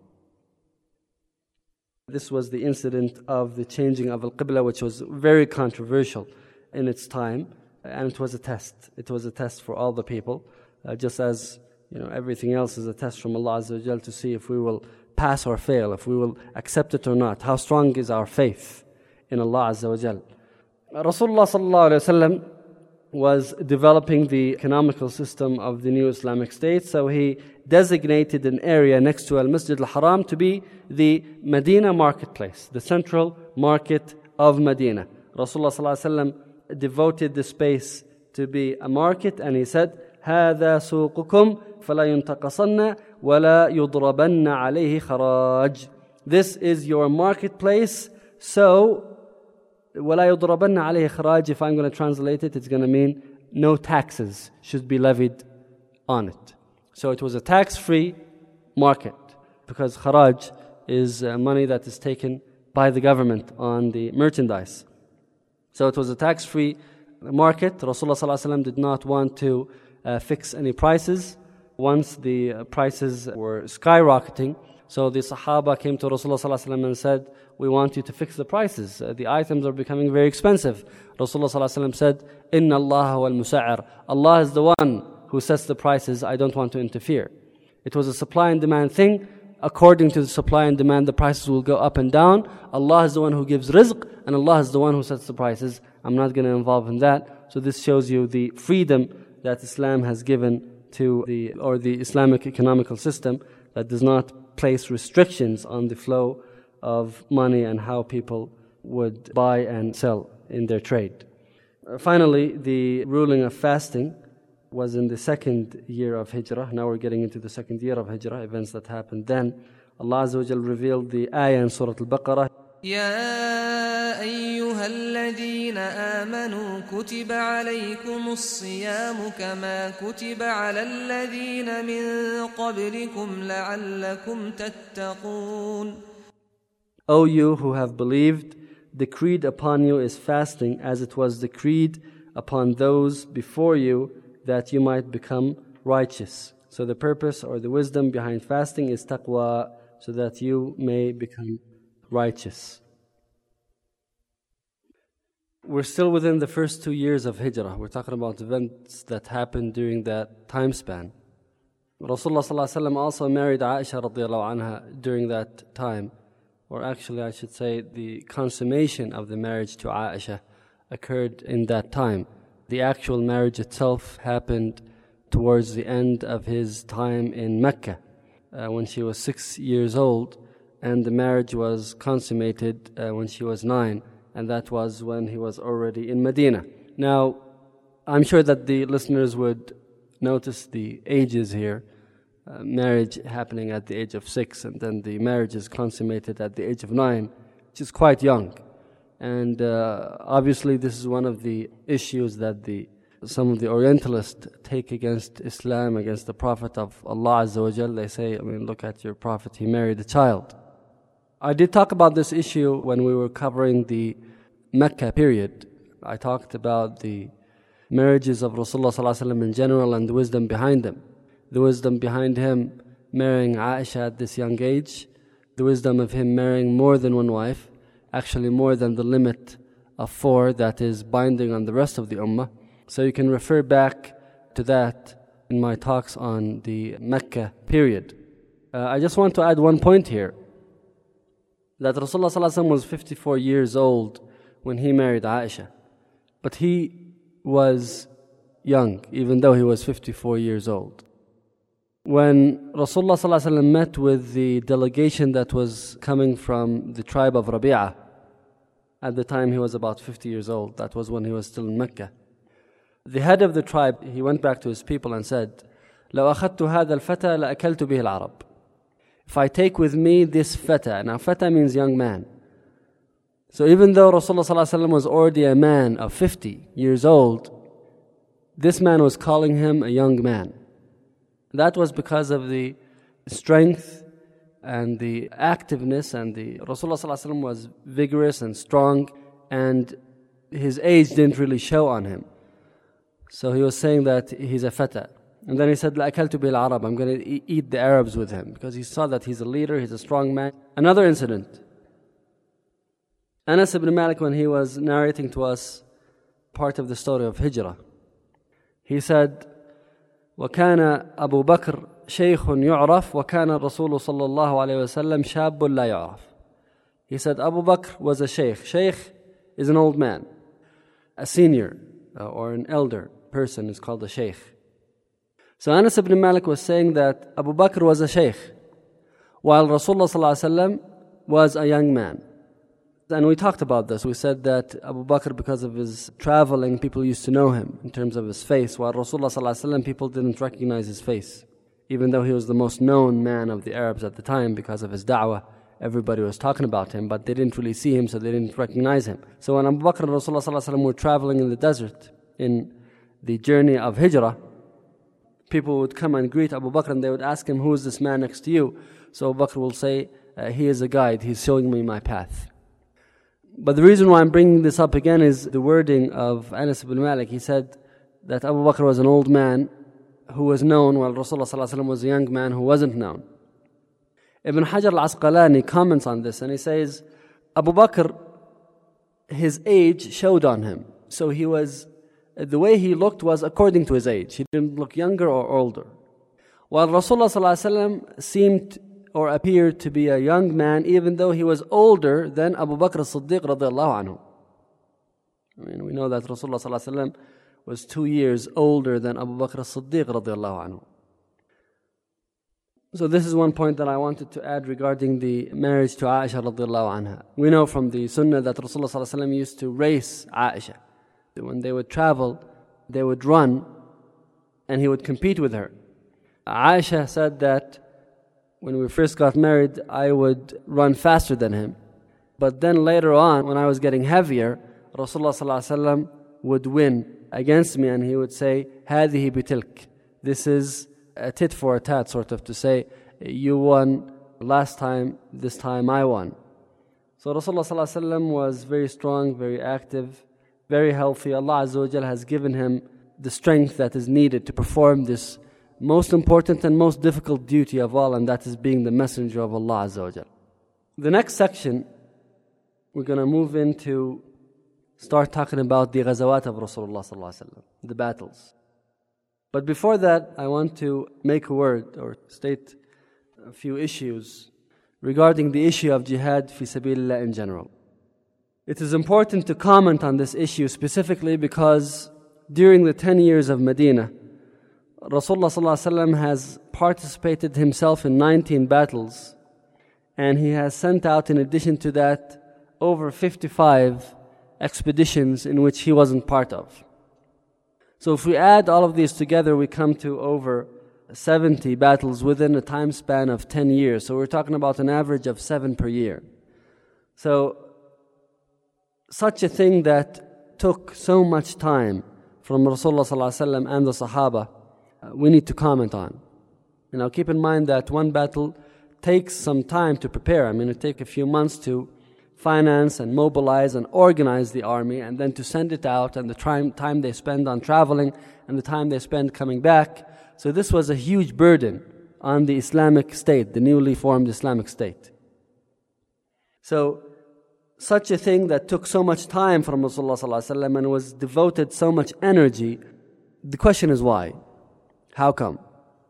This was the incident of the changing of Al-Qibla, which was very controversial in its time. And it was a test. It was a test for all the people. Uh, just as you know, everything else is a test from Allah Azza wa Jal to see if we will pass or fail, if we will accept it or not. How strong is our faith in Allah Azza wa Jal. Rasulullah sallallahu alayhi wa sallam was developing the economical system of the new Islamic State, so he designated an area next to Al-Masjid Al-Haram to be the Medina marketplace, the central market of Medina. Rasulullah sallallahu alayhi wa sallam devoted the space to be a market, and he said, هذا سوقكم فلا ينتقصن ولا يضربن عليه خراج. This is your marketplace, so وَلَا يُضْرَبَنَّ عَلَيْهِ خَرَاجِ, if I'm going to translate it, it's going to mean no taxes should be levied on it. So it was a tax-free market, because kharaj is uh, money that is taken by the government on the merchandise. So it was a tax-free market. Rasulullah sallallahu alaihi wasallam did not want to uh, fix any prices. Once the uh, prices were skyrocketing, so the Sahaba came to Rasulullah sallallahu alaihi wasallam and said, we want you to fix the prices. Uh, the items are becoming very expensive. Rasulullah sallallahu alaihi wasallam said, Inna Allah wal musa'ir. Allah is the one who sets the prices. I don't want to interfere. It was a supply and demand thing. According to the supply and demand, the prices will go up and down. Allah is the one who gives rizq, and Allah is the one who sets the prices. I'm not going to involve in that. So this shows you the freedom that Islam has given to the, or the Islamic economical system, that does not place restrictions on the flow of money and how people would buy and sell in their trade. Uh, finally, the ruling of fasting was in the second year of Hijrah. Now we're getting into the second year of Hijrah, events that happened then. Allah Azza wa Jal revealed the ayah in Surah Al-Baqarah. يا أيها الذين آمنوا كتب عليكم الصيام كما كتب على الذين من قبلكم لعلكم تتقون. O you who have believed, decreed upon you is fasting as it was decreed upon those before you, that you might become righteous. So the purpose or the wisdom behind fasting is taqwa, so that you may become righteous. We're still within the first two years of Hijrah. We're talking about events that happened during that time span. Rasulullah sallallahu alaihi wasallam also married Aisha radiallahu anha during that time. Or actually I should say the consummation of the marriage to Aisha occurred in that time. The actual marriage itself happened towards the end of his time in Mecca, uh, when she was six years old, and the marriage was consummated uh, when she was nine, and that was when he was already in Medina. Now, I'm sure that the listeners would notice the ages here. Uh, marriage happening at the age of six, and then the marriage is consummated at the age of nine, which is quite young. And uh, obviously this is one of the issues that the some of the Orientalists take against Islam, against the Prophet of Allah Azza wa Jal. They say, I mean, look at your Prophet, he married a child. I did talk about this issue when we were covering the Mecca period. I talked about the marriages of Rasulullah sallallahu alaihi wasallam in general and the wisdom behind them. The wisdom behind him marrying Aisha at this young age, the wisdom of him marrying more than one wife, actually more than the limit of four that is binding on the rest of the ummah. So you can refer back to that in my talks on the Mecca period. Uh, I just want to add one point here, that Rasulullah sallallahu alaihi wasallam was fifty-four years old when he married Aisha. But he was young, even though he was fifty-four years old. When Rasulullah sallallahu alaihi wasallam met with the delegation that was coming from the tribe of Rabi'ah, at the time he was about fifty years old, that was when he was still in Mecca. The head of the tribe, he went back to his people and said, لو أخذت هذا الفتى لأكلت به العرب. If I take with me this fata, now fata means young man. So even though Rasulullah sallallahu alaihi wasallam was already a man of fifty years old, this man was calling him a young man. That was because of the strength and the activeness, and the Rasulullah sallallahu alaihi wasallam was vigorous and strong, and his age didn't really show on him. So he was saying that he's a fata. And then he said, لَأَكَلْتُ بِالْعَرَبِ, I'm going to eat the Arabs with him, because he saw that he's a leader, he's a strong man. Another incident. Anas ibn Malik, when he was narrating to us part of the story of Hijrah, he said, وَكَانَ أَبُو بَكْرَ شَيْخٌ يُعْرَفْ وَكَانَ الرَّسُولُ صَلَّى اللَّهُ عَلَيْهِ وَسَلَّمْ شَابٌ لَا يُعْرَفْ. He said Abu Bakr was a shaykh. Shaykh is an old man. A senior uh, or an elder person is called a shaykh. So Anas ibn Malik was saying that Abu Bakr was a shaykh, while Rasulullah sallallahu alaihi wasallam was a young man. And we talked about this. We said that Abu Bakr, because of his traveling, people used to know him in terms of his face, while Rasulullah sallallahu alaihi wasallam, people didn't recognize his face, even though he was the most known man of the Arabs at the time because of his da'wah everybody was talking about him, but they didn't really see him, so they didn't recognize him. So when Abu Bakr and Rasulullah sallallahu alaihi wasallam were traveling in the desert, in the journey of Hijrah, people would come and greet Abu Bakr and they would ask him, who is this man next to you? So Abu Bakr will say, uh, he is a guide, he's showing me my path. But the reason why I'm bringing this up again is the wording of Anas ibn Malik. He said that Abu Bakr was an old man who was known, while Rasulullah sallallahu alaihi wasallam was a young man who wasn't known. Ibn Hajar al-Asqalani comments on this and he says, Abu Bakr, his age showed on him. So he was, the way he looked was according to his age. He didn't look younger or older. While Rasulullah sallallahu alaihi wasallam seemed or appeared to be a young man, even though he was older than Abu Bakr as-Siddiq radiallahu anhu. I mean, we know that Rasulullah sallallahu alaihi wasallam was two years older than Abu Bakr as-Siddiq radiallahu anhu. So this is one point that I wanted to add regarding the marriage to Aisha radiallahu anha. We know from the Sunnah that Rasulullah sallallahu alaihi wasallam used to race Aisha. When they would travel, they would run and he would compete with her. Aisha said that when we first got married, I would run faster than him. But then later on, when I was getting heavier, Rasulullah sallallahu alaihi wasallam would win against me and he would say, هذه بتلك. This is a tit for a tat, sort of, to say, you won last time, this time I won. So Rasulullah sallallahu alaihi wasallam was very strong, very active, very healthy. Allah Azza wa Jal has given him the strength that is needed to perform this most important and most difficult duty of all, and that is being the messenger of Allah Azza wa Jal. The next section, we're going to move into, start talking about the ghazawat of Rasulullah sallallahu alaihi wasallam, the battles. But before that, I want to make a word or state a few issues regarding the issue of jihad fi sabilillah in general. It is important to comment on this issue specifically because during the ten years of Medina, Rasulullah sallallahu alaihi wasallam has participated himself in nineteen battles, and he has sent out, in addition to that, over fifty-five expeditions in which he wasn't part of. So if we add all of these together, we come to over seventy battles within a time span of ten years. So we're talking about an average of seven per year. So such a thing that took so much time from Rasulullah sallallahu alaihi wasallam and the Sahaba, uh, we need to comment on. You know, keep in mind that one battle takes some time to prepare. I mean, it takes a few months to finance and mobilize and organize the army, and then to send it out, and the time, time they spend on traveling and the time they spend coming back. So this was a huge burden on the Islamic State, the newly formed Islamic State. So such a thing that took so much time from Rasulullah sallallahu alaihi wasallam and was devoted so much energy, the question is why? How come?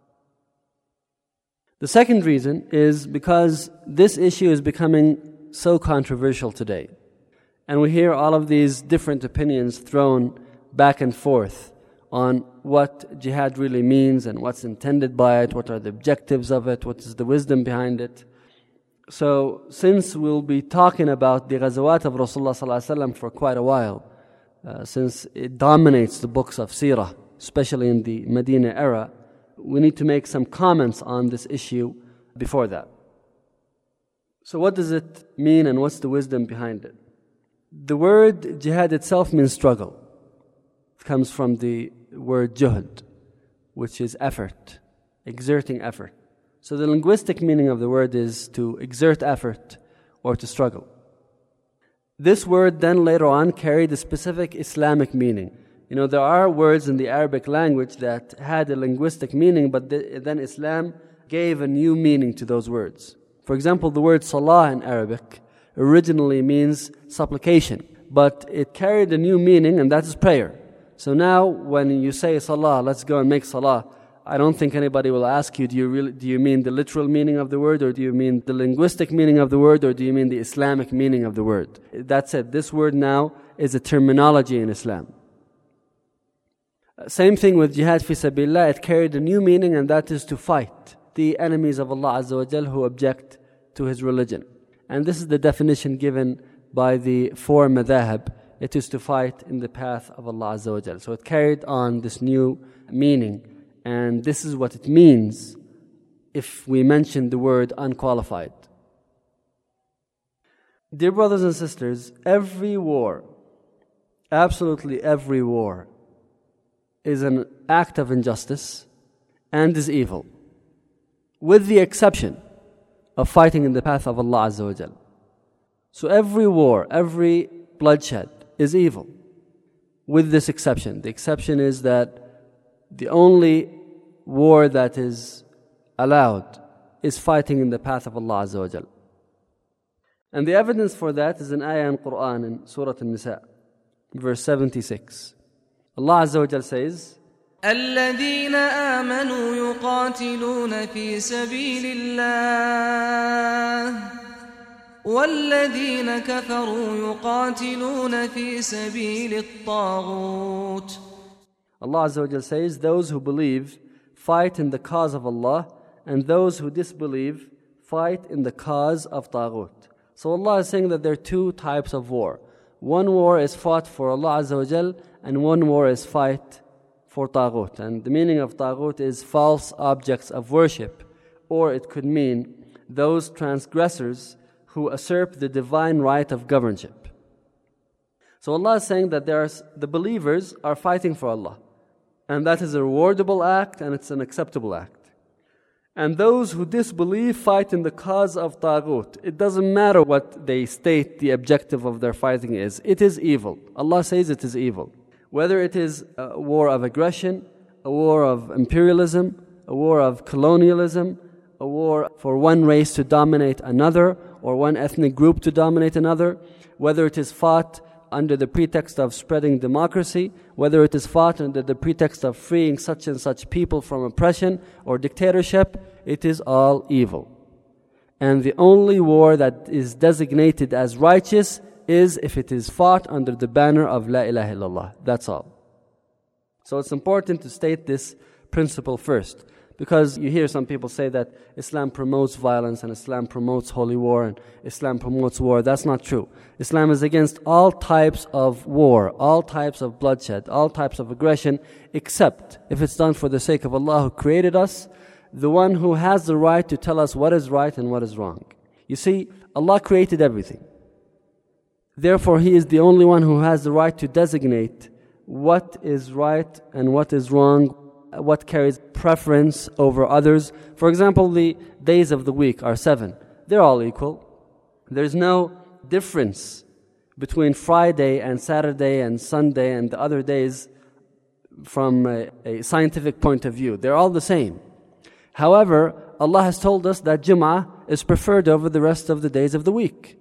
The second reason is because this issue is becoming so controversial today. And we hear all of these different opinions thrown back and forth on what jihad really means and what's intended by it, what are the objectives of it, what is the wisdom behind it. So since we'll be talking about the ghazawat of Rasulullah sallallahu alaihi wasallam for quite a while, uh, since it dominates the books of seerah, especially in the Medina era, we need to make some comments on this issue before that. So what does it mean and what's the wisdom behind it? The word jihad itself means struggle. It comes from the word juhd, which is effort, exerting effort. So the linguistic meaning of the word is to exert effort or to struggle. This word then later on carried a specific Islamic meaning. You know, there are words in the Arabic language that had a linguistic meaning, but then Islam gave a new meaning to those words. For example, the word salah in Arabic originally means supplication, but it carried a new meaning, and that is prayer. So now when you say salah, let's go and make salah, I don't think anybody will ask you, do you really, do you mean the literal meaning of the word, or do you mean the linguistic meaning of the word, or do you mean the Islamic meaning of the word? That's it. This word now is a terminology in Islam. Same thing with jihad fi sabilillah. It carried a new meaning, and that is to fight the enemies of Allah Azza wa Jal who object to His religion. And this is the definition given by the four madhahib. It is to fight in the path of Allah Azza wa Jal. So it carried on this new meaning. And this is what it means if we mention the word unqualified. Dear brothers and sisters, every war, absolutely every war, is an act of injustice and is evil, with the exception of fighting in the path of Allah Azza wa Jal. So every war, every bloodshed is evil, with this exception. The exception is that the only war that is allowed is fighting in the path of Allah Azza wa Jal. And the evidence for that is an ayah in Quran in Surah An-Nisa, verse seventy-six. Allah Azza wa Jal says, الذين آمنوا يقاتلون في سبيل الله والذين كفروا يقاتلون في سبيل الطاغوت. Allah Azza wa Jal says, those who believe fight in the cause of Allah, and those who disbelieve fight in the cause of Taghut. So Allah is saying that there are two types of war. One war is fought for Allah Azza wa Jal, and one war is fight for Taghut. And the meaning of Taghut is false objects of worship, or it could mean those transgressors who usurp the divine right of governorship. So Allah is saying that there's, the believers are fighting for Allah, and that is a rewardable act and it's an acceptable act. And those who disbelieve fight in the cause of Taghut. It doesn't matter what they state the objective of their fighting is. It is evil. Allah says it is evil. Whether it is a war of aggression, a war of imperialism, a war of colonialism, a war for one race to dominate another, or one ethnic group to dominate another, whether it is fought under the pretext of spreading democracy, whether it is fought under the pretext of freeing such and such people from oppression or dictatorship, it is all evil. And the only war that is designated as righteous is if it is fought under the banner of La ilaha illallah. That's all. So it's important to state this principle first, because you hear some people say that Islam promotes violence and Islam promotes holy war and Islam promotes war. That's not true. Islam is against all types of war, all types of bloodshed, all types of aggression, except if it's done for the sake of Allah who created us, the one who has the right to tell us what is right and what is wrong. You see, Allah created everything. Therefore, He is the only one who has the right to designate what is right and what is wrong, what carries preference over others. For example, the days of the week are seven. They're all equal. There's no difference between Friday and Saturday and Sunday and the other days from a, a scientific point of view. They're all the same. However, Allah has told us that Jum'ah is preferred over the rest of the days of the week.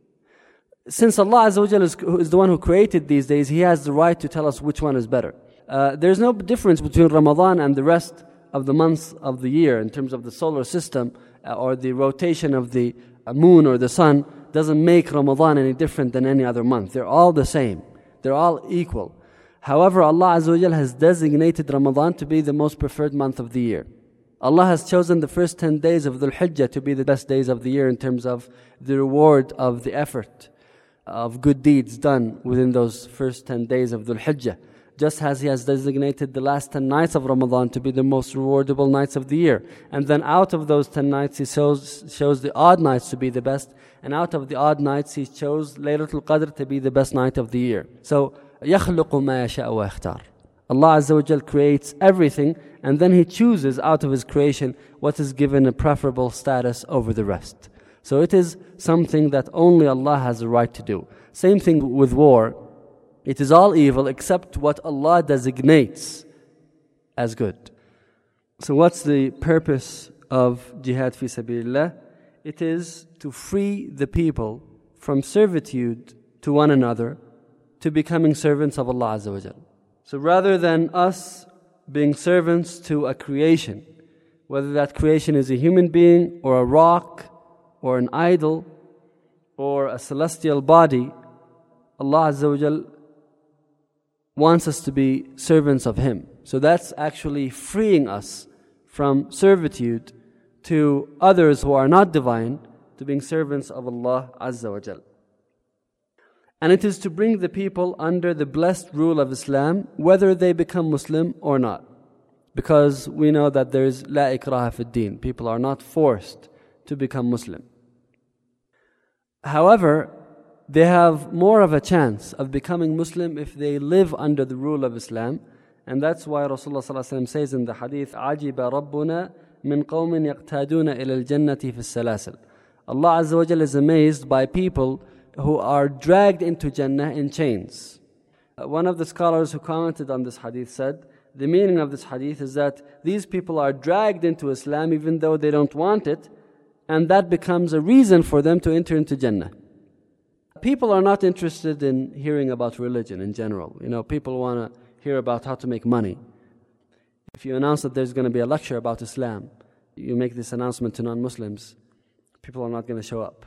Since Allah Azza wa Jalla is, is the one who created these days, He has the right to tell us which one is better. Uh, there's no difference between Ramadan and the rest of the months of the year in terms of the solar system uh, or the rotation of the uh, moon or the sun. Doesn't make Ramadan any different than any other month. They're all the same. They're all equal. However, Allah Azza wa Jalla has designated Ramadan to be the most preferred month of the year. Allah has chosen the first ten days of Dhul Hijjah to be the best days of the year in terms of the reward of the effort of good deeds done within those first ten days of Dhul Hijjah. Just as He has designated the last ten nights of Ramadan to be the most rewardable nights of the year. And then out of those ten nights, He shows, shows the odd nights to be the best. And out of the odd nights, He chose Laylatul Qadr to be the best night of the year. So, يَخْلُقُ مَا يَشَاءُ وَيَخْتَارُ. Allah Azza wa Jal creates everything, and then He chooses out of His creation what is given a preferable status over the rest. So it is something that only Allah has the right to do. Same thing with war. It is all evil except what Allah designates as good. So what's the purpose of jihad fi sabilillah? It is to free the people from servitude to one another to becoming servants of Allah Azza wa Jal. So rather than us being servants to a creation, whether that creation is a human being or a rock or an idol or a celestial body, Allah Azza wa Jal wants us to be servants of Him. So that's actually freeing us from servitude to others who are not divine, to being servants of Allah Azza wa Jal. And it is to bring the people under the blessed rule of Islam, whether they become Muslim or not. Because we know that there is la ikraha fi din. People are not forced to become Muslim. However, they have more of a chance of becoming Muslim if they live under the rule of Islam. And that's why Rasulullah sallallahu alaihi wasallam says in the hadith, عَجِبَ رَبُّنَا مِنْ قَوْمٍ يَقْتَادُونَ إِلَى الْجَنَّةِ فِي السَّلَاسِلِ. Allah Azza wa Jalla is amazed by people who are dragged into Jannah in chains. Uh, one of the scholars who commented on this hadith said, the meaning of this hadith is that these people are dragged into Islam even though they don't want it, and that becomes a reason for them to enter into Jannah. People are not interested in hearing about religion in general. You know, people want to hear about how to make money. If you announce that there's going to be a lecture about Islam, you make this announcement to non-Muslims, people are not going to show up.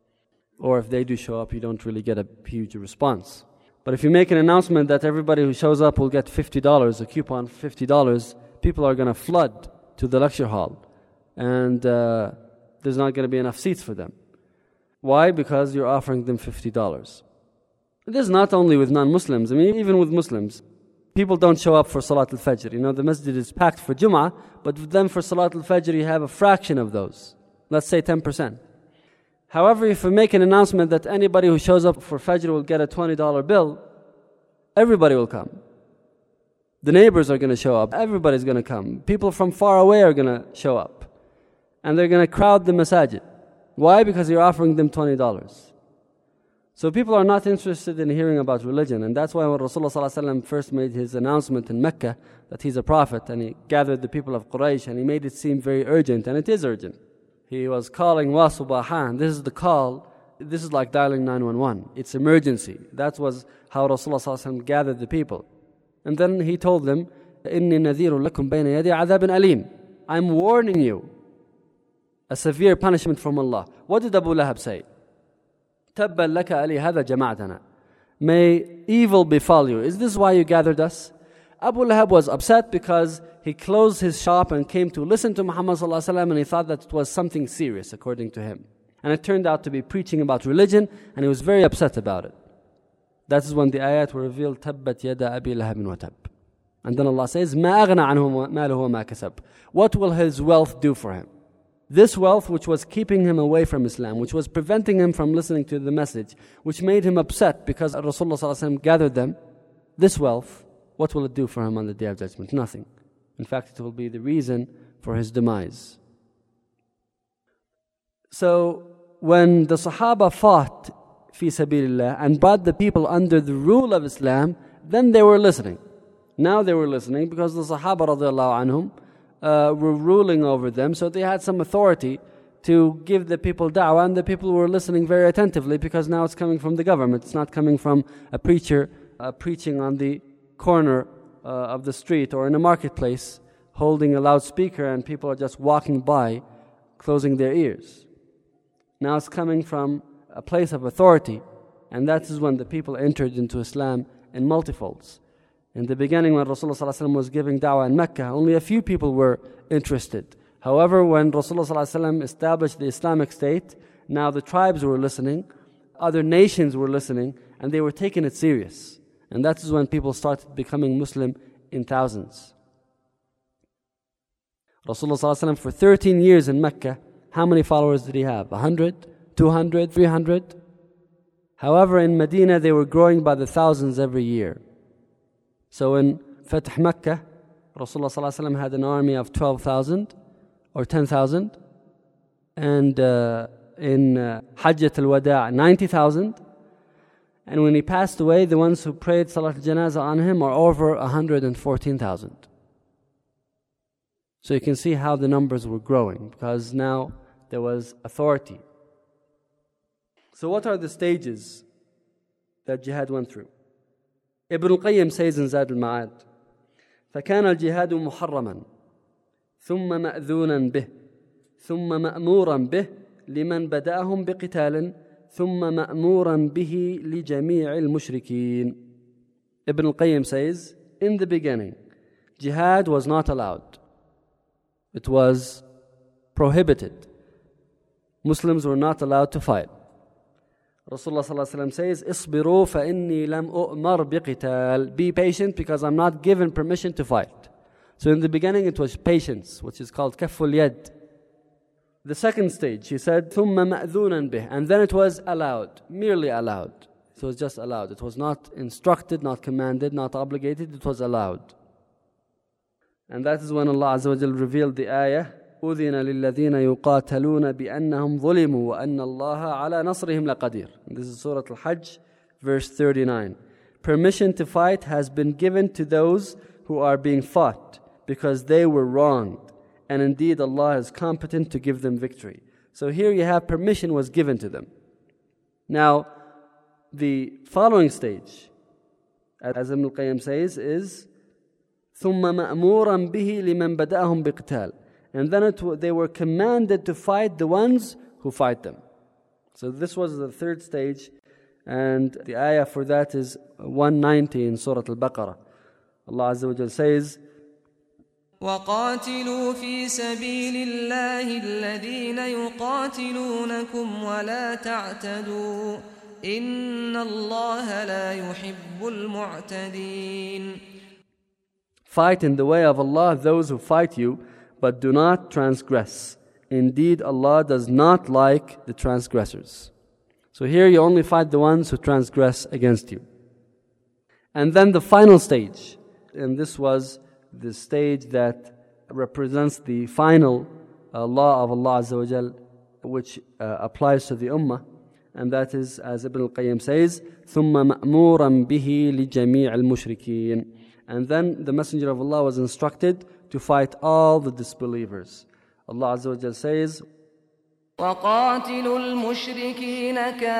Or if they do show up, you don't really get a huge response. But if you make an announcement that everybody who shows up will get fifty dollars, a coupon for fifty dollars, people are going to flood to the lecture hall. And uh, there's not going to be enough seats for them. Why? Because you're offering them fifty dollars. This is not only with non-Muslims. I mean, even with Muslims. People don't show up for Salat al-Fajr. You know, the masjid is packed for Jum'ah, but then for Salat al-Fajr you have a fraction of those. Let's say ten percent. However, if we make an announcement that anybody who shows up for Fajr will get a twenty dollar bill, everybody will come. The neighbors are going to show up. Everybody's going to come. People from far away are going to show up. And they're going to crowd the masajid. Why? Because you're offering them twenty dollars. So people are not interested in hearing about religion. And that's why when Rasulullah sallallahu alaihi wasallam first made his announcement in Mecca that he's a prophet, and he gathered the people of Quraysh, and he made it seem very urgent, and it is urgent. He was calling wa subahan. This is the call. This is like dialing nine one one. It's emergency. That was how Rasulullah sallallahu alaihi wasallam gathered the people. And then he told them, إِنِّي نَذِيرٌ لَكُمْ بَيْنَ يَدِي عَذَابٍ أَلِيمٍ. I'm warning you a severe punishment from Allah. What did Abu Lahab say? تَبَّا لَكَ أَلِي هَذَا جَمَعْتَنَا. May evil befall you. Is this why you gathered us? Abu Lahab was upset because he closed his shop and came to listen to Muhammad sallallahu alaihi wasallam, and he thought that it was something serious according to him. And it turned out to be preaching about religion, and he was very upset about it. That is when the ayat were revealed, تَبَّتْ يَدَ أَبِي لَهَبٍ وَتَبٍّ. And then Allah says, مَا أَغْنَى عَنْهُ مَالُهُ وَمَا كَسَبْ. What will his wealth do for him? This wealth which was keeping him away from Islam, which was preventing him from listening to the message, which made him upset because Rasulullah sallallahu alaihi wasallam gathered them, this wealth, what will it do for him on the Day of Judgment? Nothing. In fact, it will be the reason for his demise. So, when the Sahaba fought fi sabilillah and brought the people under the rule of Islam, then they were listening. Now they were listening because the Sahaba radiallahu anhum uh, were ruling over them, so they had some authority to give the people da'wah, and the people were listening very attentively because now it's coming from the government. It's not coming from a preacher uh, preaching on the corner uh, of the street or in a marketplace holding a loudspeaker and people are just walking by closing their ears. Now it's coming from a place of authority, and that is when the people entered into Islam in multifolds. In the beginning, when Rasulullah sallallahu alaihi wasallam was giving da'wah in Mecca, only a few people were interested. However, when Rasulullah sallallahu alaihi wasallam established the Islamic State, now the tribes were listening, other nations were listening, and they were taking it serious. And that is when people started becoming Muslim in thousands. Rasulullah sallallahu alaihi wasallam for thirteen years in Mecca, how many followers did he have? one hundred, two hundred, three hundred? However, in Medina, they were growing by the thousands every year. So in Fath Mecca, Rasulullah sallallahu alaihi wasallam had an army of twelve thousand or ten thousand. And uh, in uh, Hajjat al-Wada' ninety thousand. And when he passed away, the ones who prayed Salat al-Janazah on him are over one hundred fourteen thousand. So you can see how the numbers were growing, because now there was authority. So what are the stages that jihad went through? Ibn al-Qayyim says in Zad al-Ma'ad, فَكَانَ الْجِهَادُ مُحَرَّمًا ثُمَّ مَأْذُونًا بِهِ ثُمَّ مَأْمُورًا بِهِ لِمَنْ بَدَأَهُمْ بِقِتَالٍ ثُمَّ مَأْمُورًا بِهِ لِجَمِيعِ الْمُشْرِكِينَ. Ibn al-Qayyim says, in the beginning, jihad was not allowed. It was prohibited. Muslims were not allowed to fight. Rasulullah sallallahu alaihi wasallam says, "Isbiru fa inni lam u'mar biqital." Be patient because I'm not given permission to fight. So in the beginning it was patience, which is called kafful yad. The second stage, he said, ثُمَّ مَأْذُونًا بِهِ, and then it was allowed, merely allowed. It was just allowed. It was not instructed, not commanded, not obligated, it was allowed. And that is when Allah Azza wa Jal revealed the ayah, أُذِنَ لِلَّذِينَ يُقَاتَلُونَ بِأَنَّهُمْ ظُلِمُوا وَأَنَّ اللَّهَ عَلَى نَصْرِهِمْ لَقَدِيرٌ. This is Surah Al-Hajj, verse thirty-nine. Permission to fight has been given to those who are being fought, because they were wronged. And indeed Allah is competent to give them victory. So here you have permission was given to them. Now, the following stage, as Ibn al-Qayyim says, is ثُمَّ مَأْمُورًا بِهِ لِمَنْ بَدَأَهُمْ بِقِتَالٍ. And then it, they were commanded to fight the ones who fight them. So this was the third stage, and the ayah for that is one ninety in Surah Al-Baqarah. Allah Azza wa Jal says, وَقَاتِلُوا فِي سَبِيلِ اللَّهِ الَّذِينَ يُقَاتِلُونَكُمْ وَلَا تَعْتَدُوا إِنَّ اللَّهَ لَا يُحِبُّ الْمُعْتَدِينَ. Fight in the way of Allah those who fight you, but do not transgress. Indeed, Allah does not like the transgressors. So here you only fight the ones who transgress against you. And then the final stage, and this was the stage that represents the final uh, law of Allah Azza wa Jal, which uh, applies to the Ummah, and that is, as Ibn al-Qayyim says, ثُمَّ مَأْمُورًا بِهِ لِجَمِيعِ الْمُشْرِكِينَ. And then the Messenger of Allah was instructed to fight all the disbelievers. Allah Azza wa Jal says, وَقَاتِلُوا الْمُشْرِكِينَ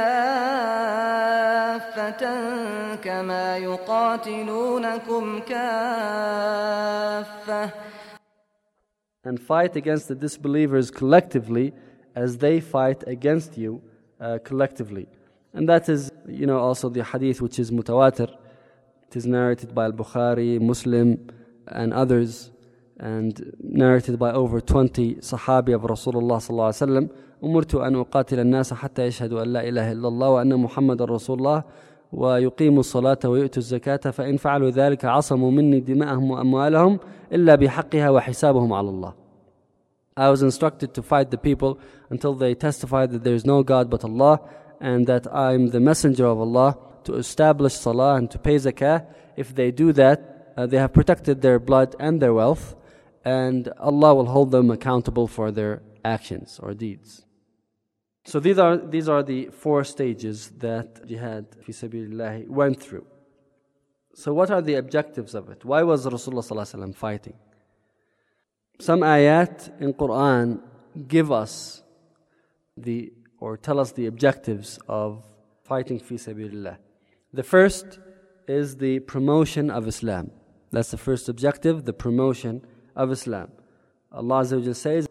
كَافَّةً كَمَا يُقَاتِلُونَكُمْ كَافَّةً. And fight against the disbelievers collectively as they fight against you uh, collectively. And that is, you know, also the hadith which is mutawatir. It is narrated by Al-Bukhari, Muslim, and others, and narrated by over twenty Sahabi of Rasulullah sallallahu alaihi wasallam. أمرت أن أقاتل الناس حتى يشهدوا أن لا إله إلا الله وأن محمد رسول الله ويقيموا الصلاة ويؤتوا الزكاة فإن فعلوا ذلك عصموا مني دماءهم وأموالهم إلا بحقها وحسابهم على الله. I was instructed to fight the people until they testify that there is no God but Allah, and that I am the messenger of Allah, to establish salah and to pay zakah. If they do that, uh, they have protected their blood and their wealth, and Allah will hold them accountable for their actions or deeds. So these are these are the four stages that jihad fi sabilillah went through. So what are the objectives of it? Why was Rasulullah sallallahu alaihi wasallam fighting? Some ayat in Quran give us the or tell us the objectives of fighting fi sabilillah. The first is the promotion of Islam. That's the first objective, the promotion of Islam. Allah Azza wa Jalla says,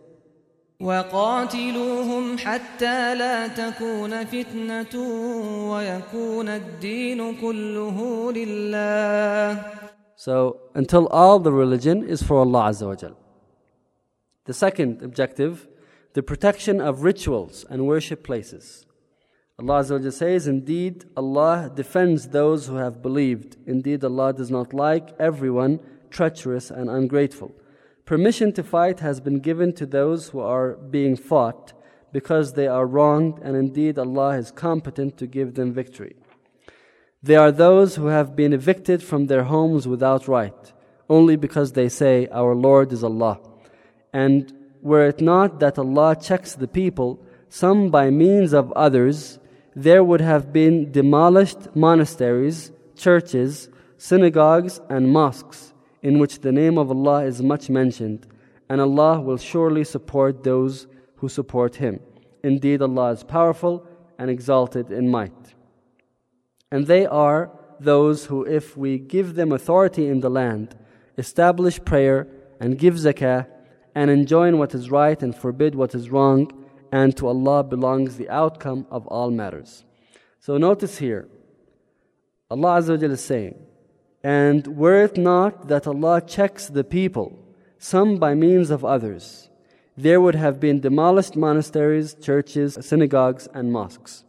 وَقَاتِلُوهُمْ حَتَّى لَا تَكُونَ فِتْنَةٌ وَيَكُونَ الدِّينُ كُلُّهُ لِلَّهِ. So, until all the religion is for Allah Azza wa Jalla. The second objective, the protection of rituals and worship places. Allah Azza wa Jalla says, indeed, Allah defends those who have believed. Indeed, Allah does not like everyone treacherous and ungrateful. Permission to fight has been given to those who are being fought because they are wronged, and indeed Allah is competent to give them victory. They are those who have been evicted from their homes without right, only because they say, our Lord is Allah. And were it not that Allah checks the people, some by means of others, there would have been demolished monasteries, churches, synagogues, and mosques, in which the name of Allah is much mentioned, and Allah will surely support those who support Him. Indeed, Allah is powerful and exalted in might. And they are those who, if we give them authority in the land, establish prayer and give zakah, and enjoin what is right and forbid what is wrong, and to Allah belongs the outcome of all matters. So notice here, Allah Azza wa Jalla is saying, and were it not that Allah checks the people, some by means of others, there would have been demolished monasteries, churches, synagogues, and mosques.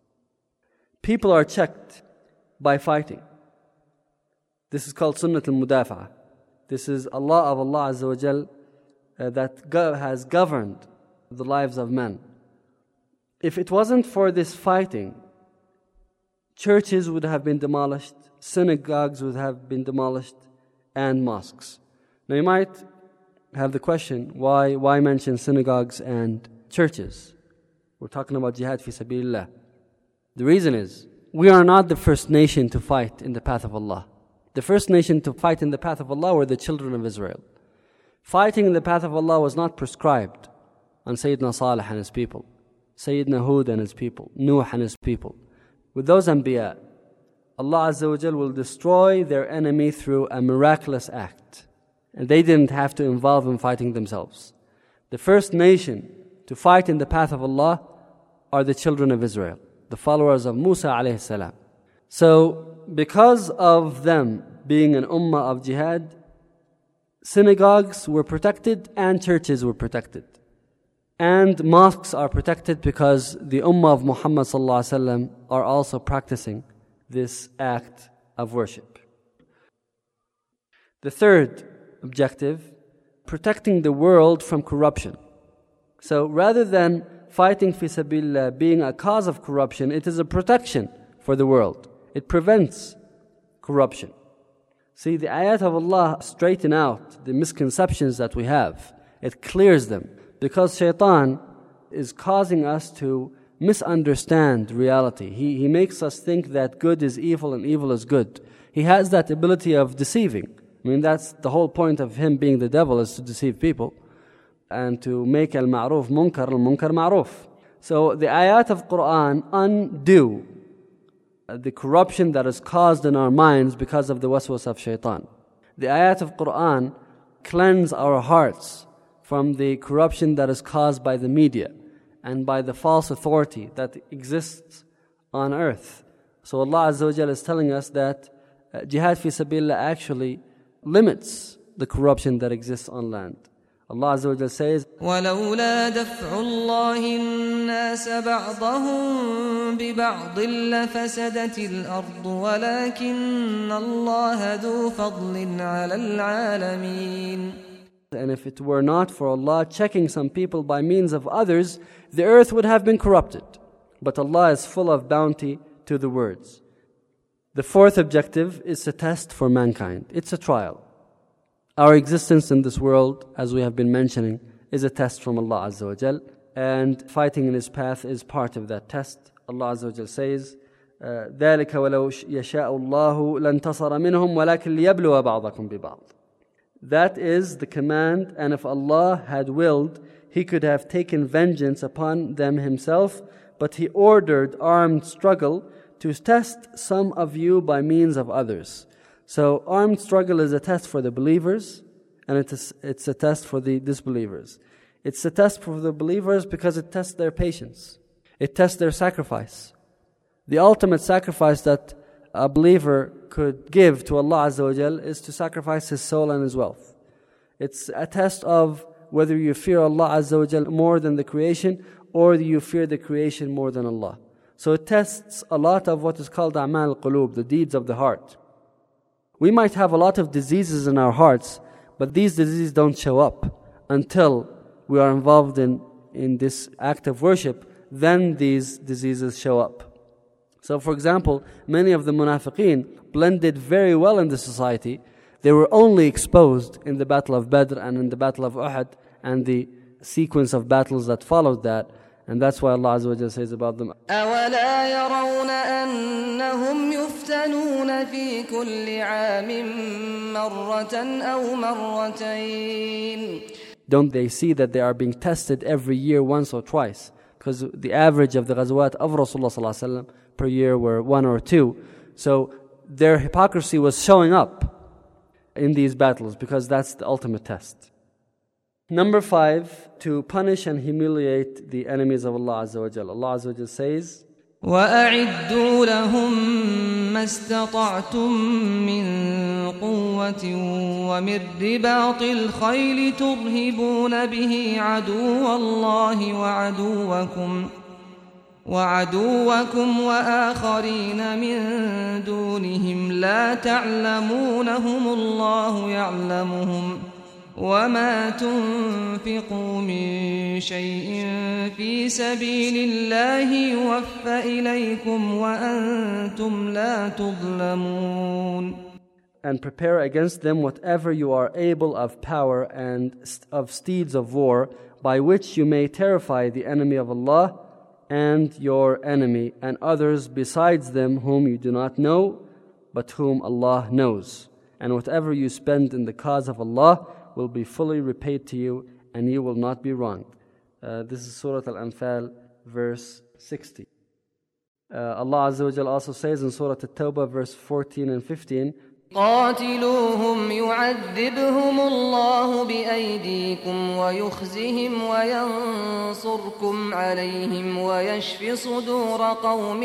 People are checked by fighting. This is called Sunnat al-Mudafa'a. This is Allah of Allah Azza wa Jal uh, that go- has governed the lives of men. If it wasn't for this fighting, churches would have been demolished, synagogues would have been demolished, and mosques. Now you might have the question, why, why mention synagogues and churches? We're talking about jihad fi sabilillah. The reason is, we are not the first nation to fight in the path of Allah. The first nation to fight in the path of Allah were the children of Israel. Fighting in the path of Allah was not prescribed on Sayyidina Salih and his people, Sayyidina Hud and his people, Nuh and his people. With those Anbiya, Allah Azza wa Jal will destroy their enemy through a miraculous act. And they didn't have to involve in fighting themselves. The first nation to fight in the path of Allah are the children of Israel, the followers of Musa alayhi salam. So, because of them being an ummah of jihad, synagogues were protected and churches were protected. And mosques are protected because the ummah of Muhammad sallallahu alaihi wasallam are also practicing this act of worship. The third objective, protecting the world from corruption. So rather than fighting fi sabilillah being a cause of corruption, it is a protection for the world. It prevents corruption. See, the ayat of Allah straighten out the misconceptions that we have. It clears them. Because shaitan is causing us to misunderstand reality. He, he makes us think that good is evil and evil is good. He has that ability of deceiving. I mean, that's the whole point of him being the devil, is to deceive people and to make al-ma'ruf munkar, al-munkar ma'ruf. So the ayat of Qur'an undo the corruption that is caused in our minds because of the waswas of shaitan. The ayat of Qur'an cleanse our hearts from the corruption that is caused by the media and by the false authority that exists on earth. So Allah Azza wa Jalla is telling us that uh, jihad fi sabilillah actually limits the corruption that exists on land. Allah Azza wa Jalla says, وَلَوْلَا دَفْعُ اللَّهِ النَّاسَ بَعْضَهُم بِبَعْضٍ لَفَسَدَتِ الْأَرْضُ وَلَكِنَّ اللَّهَ ذُو فَضْلٍ عَلَى الْعَالَمِينَ. And if it were not for Allah checking some people by means of others, the earth would have been corrupted. But Allah is full of bounty to the words. The fourth objective is a test for mankind. It's a trial. Our existence in this world, as we have been mentioning, is a test from Allah Azza wa Jal, and fighting in His path is part of that test. Allah Azza wa Jal says, ذَلِكَ وَلَوْ يَشَاءُ اللَّهُ لَانْتَصَرَ مِنْهُمْ وَلَكِنْ لِيَبْلُوَ بَعْضَكُمْ بِبَعْضٍ. That is the command, and if Allah had willed, He could have taken vengeance upon them Himself, but He ordered armed struggle to test some of you by means of others. So armed struggle is a test for the believers, and it is, it's a test for the disbelievers. It's a test for the believers because it tests their patience. It tests their sacrifice. The ultimate sacrifice that a believer could give to Allah Azza wa Jal is to sacrifice his soul and his wealth. It's a test of whether you fear Allah Azza wa Jal more than the creation, or you fear the creation more than Allah. So it tests a lot of what is called a'mal al-qulub, the deeds of the heart. We might have a lot of diseases in our hearts, but these diseases don't show up until we are involved in, in this act of worship. Then these diseases show up. So for example, many of the munafiqeen blended very well in the society. They were only exposed in the battle of Badr and in the battle of Uhud and the sequence of battles that followed that. And that's why Allah Azza wa Jalla says about them, أَوَلَا يَرَوْنَ أَنَّهُمْ يُفْتَنُونَ فِي كُلِّ عَامٍ مَرَّةً أَوْ مَرَّتَيْنِ. Don't they see that they are being tested every year once or twice? Because the average of the ghazawat of Rasulullah sallallahu alaihi wasallam per year were one or two. So their hypocrisy was showing up in these battles because that's the ultimate test. Number five, to punish and humiliate the enemies of Allah Azza wa Jalla. Allah Azza wa Jalla says, وَأَعِدُّوا لَهُم مَّا اسْتَطَعْتُم مِّن قُوَّةٍ وَمِن رِّبَاطِ الْخَيْلِ تُرْهِبُونَ بِهِ عَدُوَّ اللَّهِ وَعَدُوَّكُمْ وَعَدُوَّكُمْ وَآخَرِينَ مِن دُونِهِمْ لَا تَعْلَمُونَهُمُ اللَّهُ يَعْلَمُهُمْ وما تنفقوا من شيء في سبيل الله يوفى إليكم وأنتم لا تظلمون. And prepare against them whatever you are able of power and of steeds of war, by which you may terrify the enemy of Allah and your enemy and others besides them whom you do not know, but whom Allah knows. And whatever you spend in the cause of Allah will be fully repaid to you, and you will not be wronged. Uh, this is Surah Al-Anfal, verse sixty. Uh, Allah Azza wa Jal also says in Surah At-Tawbah, verse fourteen and fifteen, قاتلوهم يعذبهم الله بأيديكم ويخزهم وينصركم عليهم ويشف صدور قوم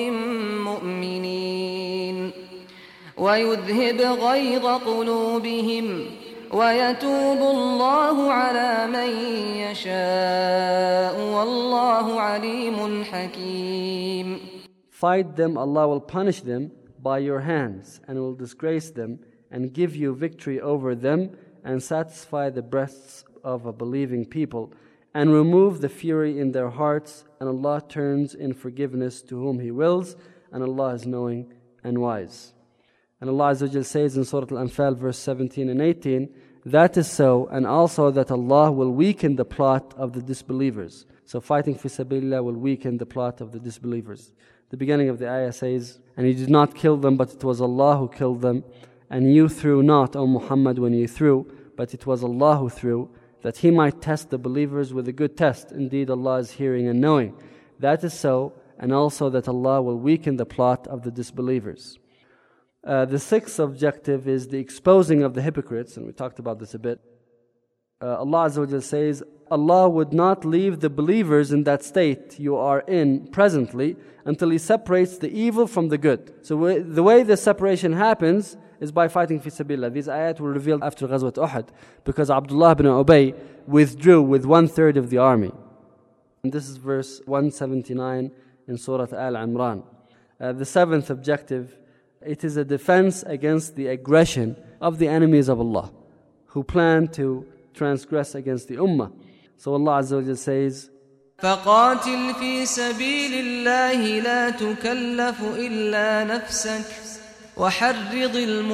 مؤمنين ويذهب غيظ قلوبهم ويتوب الله على من يشاء والله عليم حكيم. Fight them, Allah will punish them by your hands, and will disgrace them, and give you victory over them, and satisfy the breasts of a believing people, and remove the fury in their hearts, and Allah turns in forgiveness to whom He wills, and Allah is knowing and wise. And Allah Azza wa Jal says in Surah Al-Anfal, verse seventeen and eighteen, that is so, and also that Allah will weaken the plot of the disbelievers. So fighting fi sabilillah will weaken the plot of the disbelievers. The beginning of the ayah says, and you did not kill them, but it was Allah who killed them. And you threw not, O Muhammad, when you threw, but it was Allah who threw, that He might test the believers with a good test. Indeed, Allah is hearing and knowing. That is so, and also that Allah will weaken the plot of the disbelievers. Uh, the sixth objective is the exposing of the hypocrites, and we talked about this a bit. Uh, Allah Azza wa Jalla says, Allah would not leave the believers in that state you are in presently until He separates the evil from the good. So w- the way the separation happens is by fighting fi sabilillah. These ayat were revealed after Ghazwat Uhud, because Abdullah ibn Ubay withdrew with one third of the army. And this is verse one seventy-nine in Surah Al-Imran. Uh, the seventh objective, it is a defense against the aggression of the enemies of Allah, who plan to transgress against the ummah. So Allah Azza wa Jalla says, فقاتل في سبيل الله لا تكلف إلا نفسك وحرض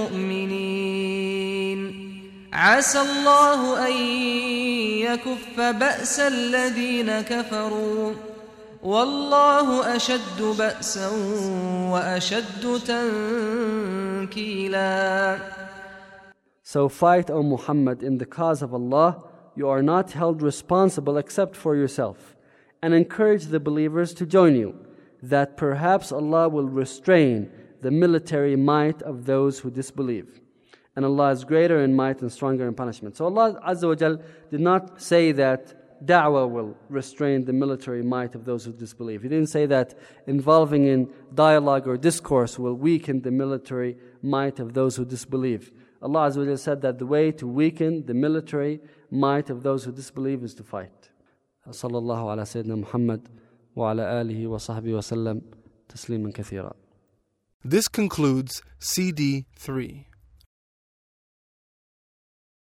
المؤمنين عسى الله أن يكف بأس الذين كفروا والله أشد بأسا وأشد تنكيلا. So fight, O Muhammad, in the cause of Allah. You are not held responsible except for yourself. And encourage the believers to join you, that perhaps Allah will restrain the military might of those who disbelieve. And Allah is greater in might and stronger in punishment. So Allah Azza wa Jal did not say that da'wah will restrain the military might of those who disbelieve. He didn't say that involving in dialogue or discourse will weaken the military might of those who disbelieve. Allah Azza wa Jal said that the way to weaken the military might of those who disbelieve is to fight. Sallallahu ala Sayyidina Muhammad wa ala alihi wa sahbihi wa sallam tasliman kathira. This concludes C D three.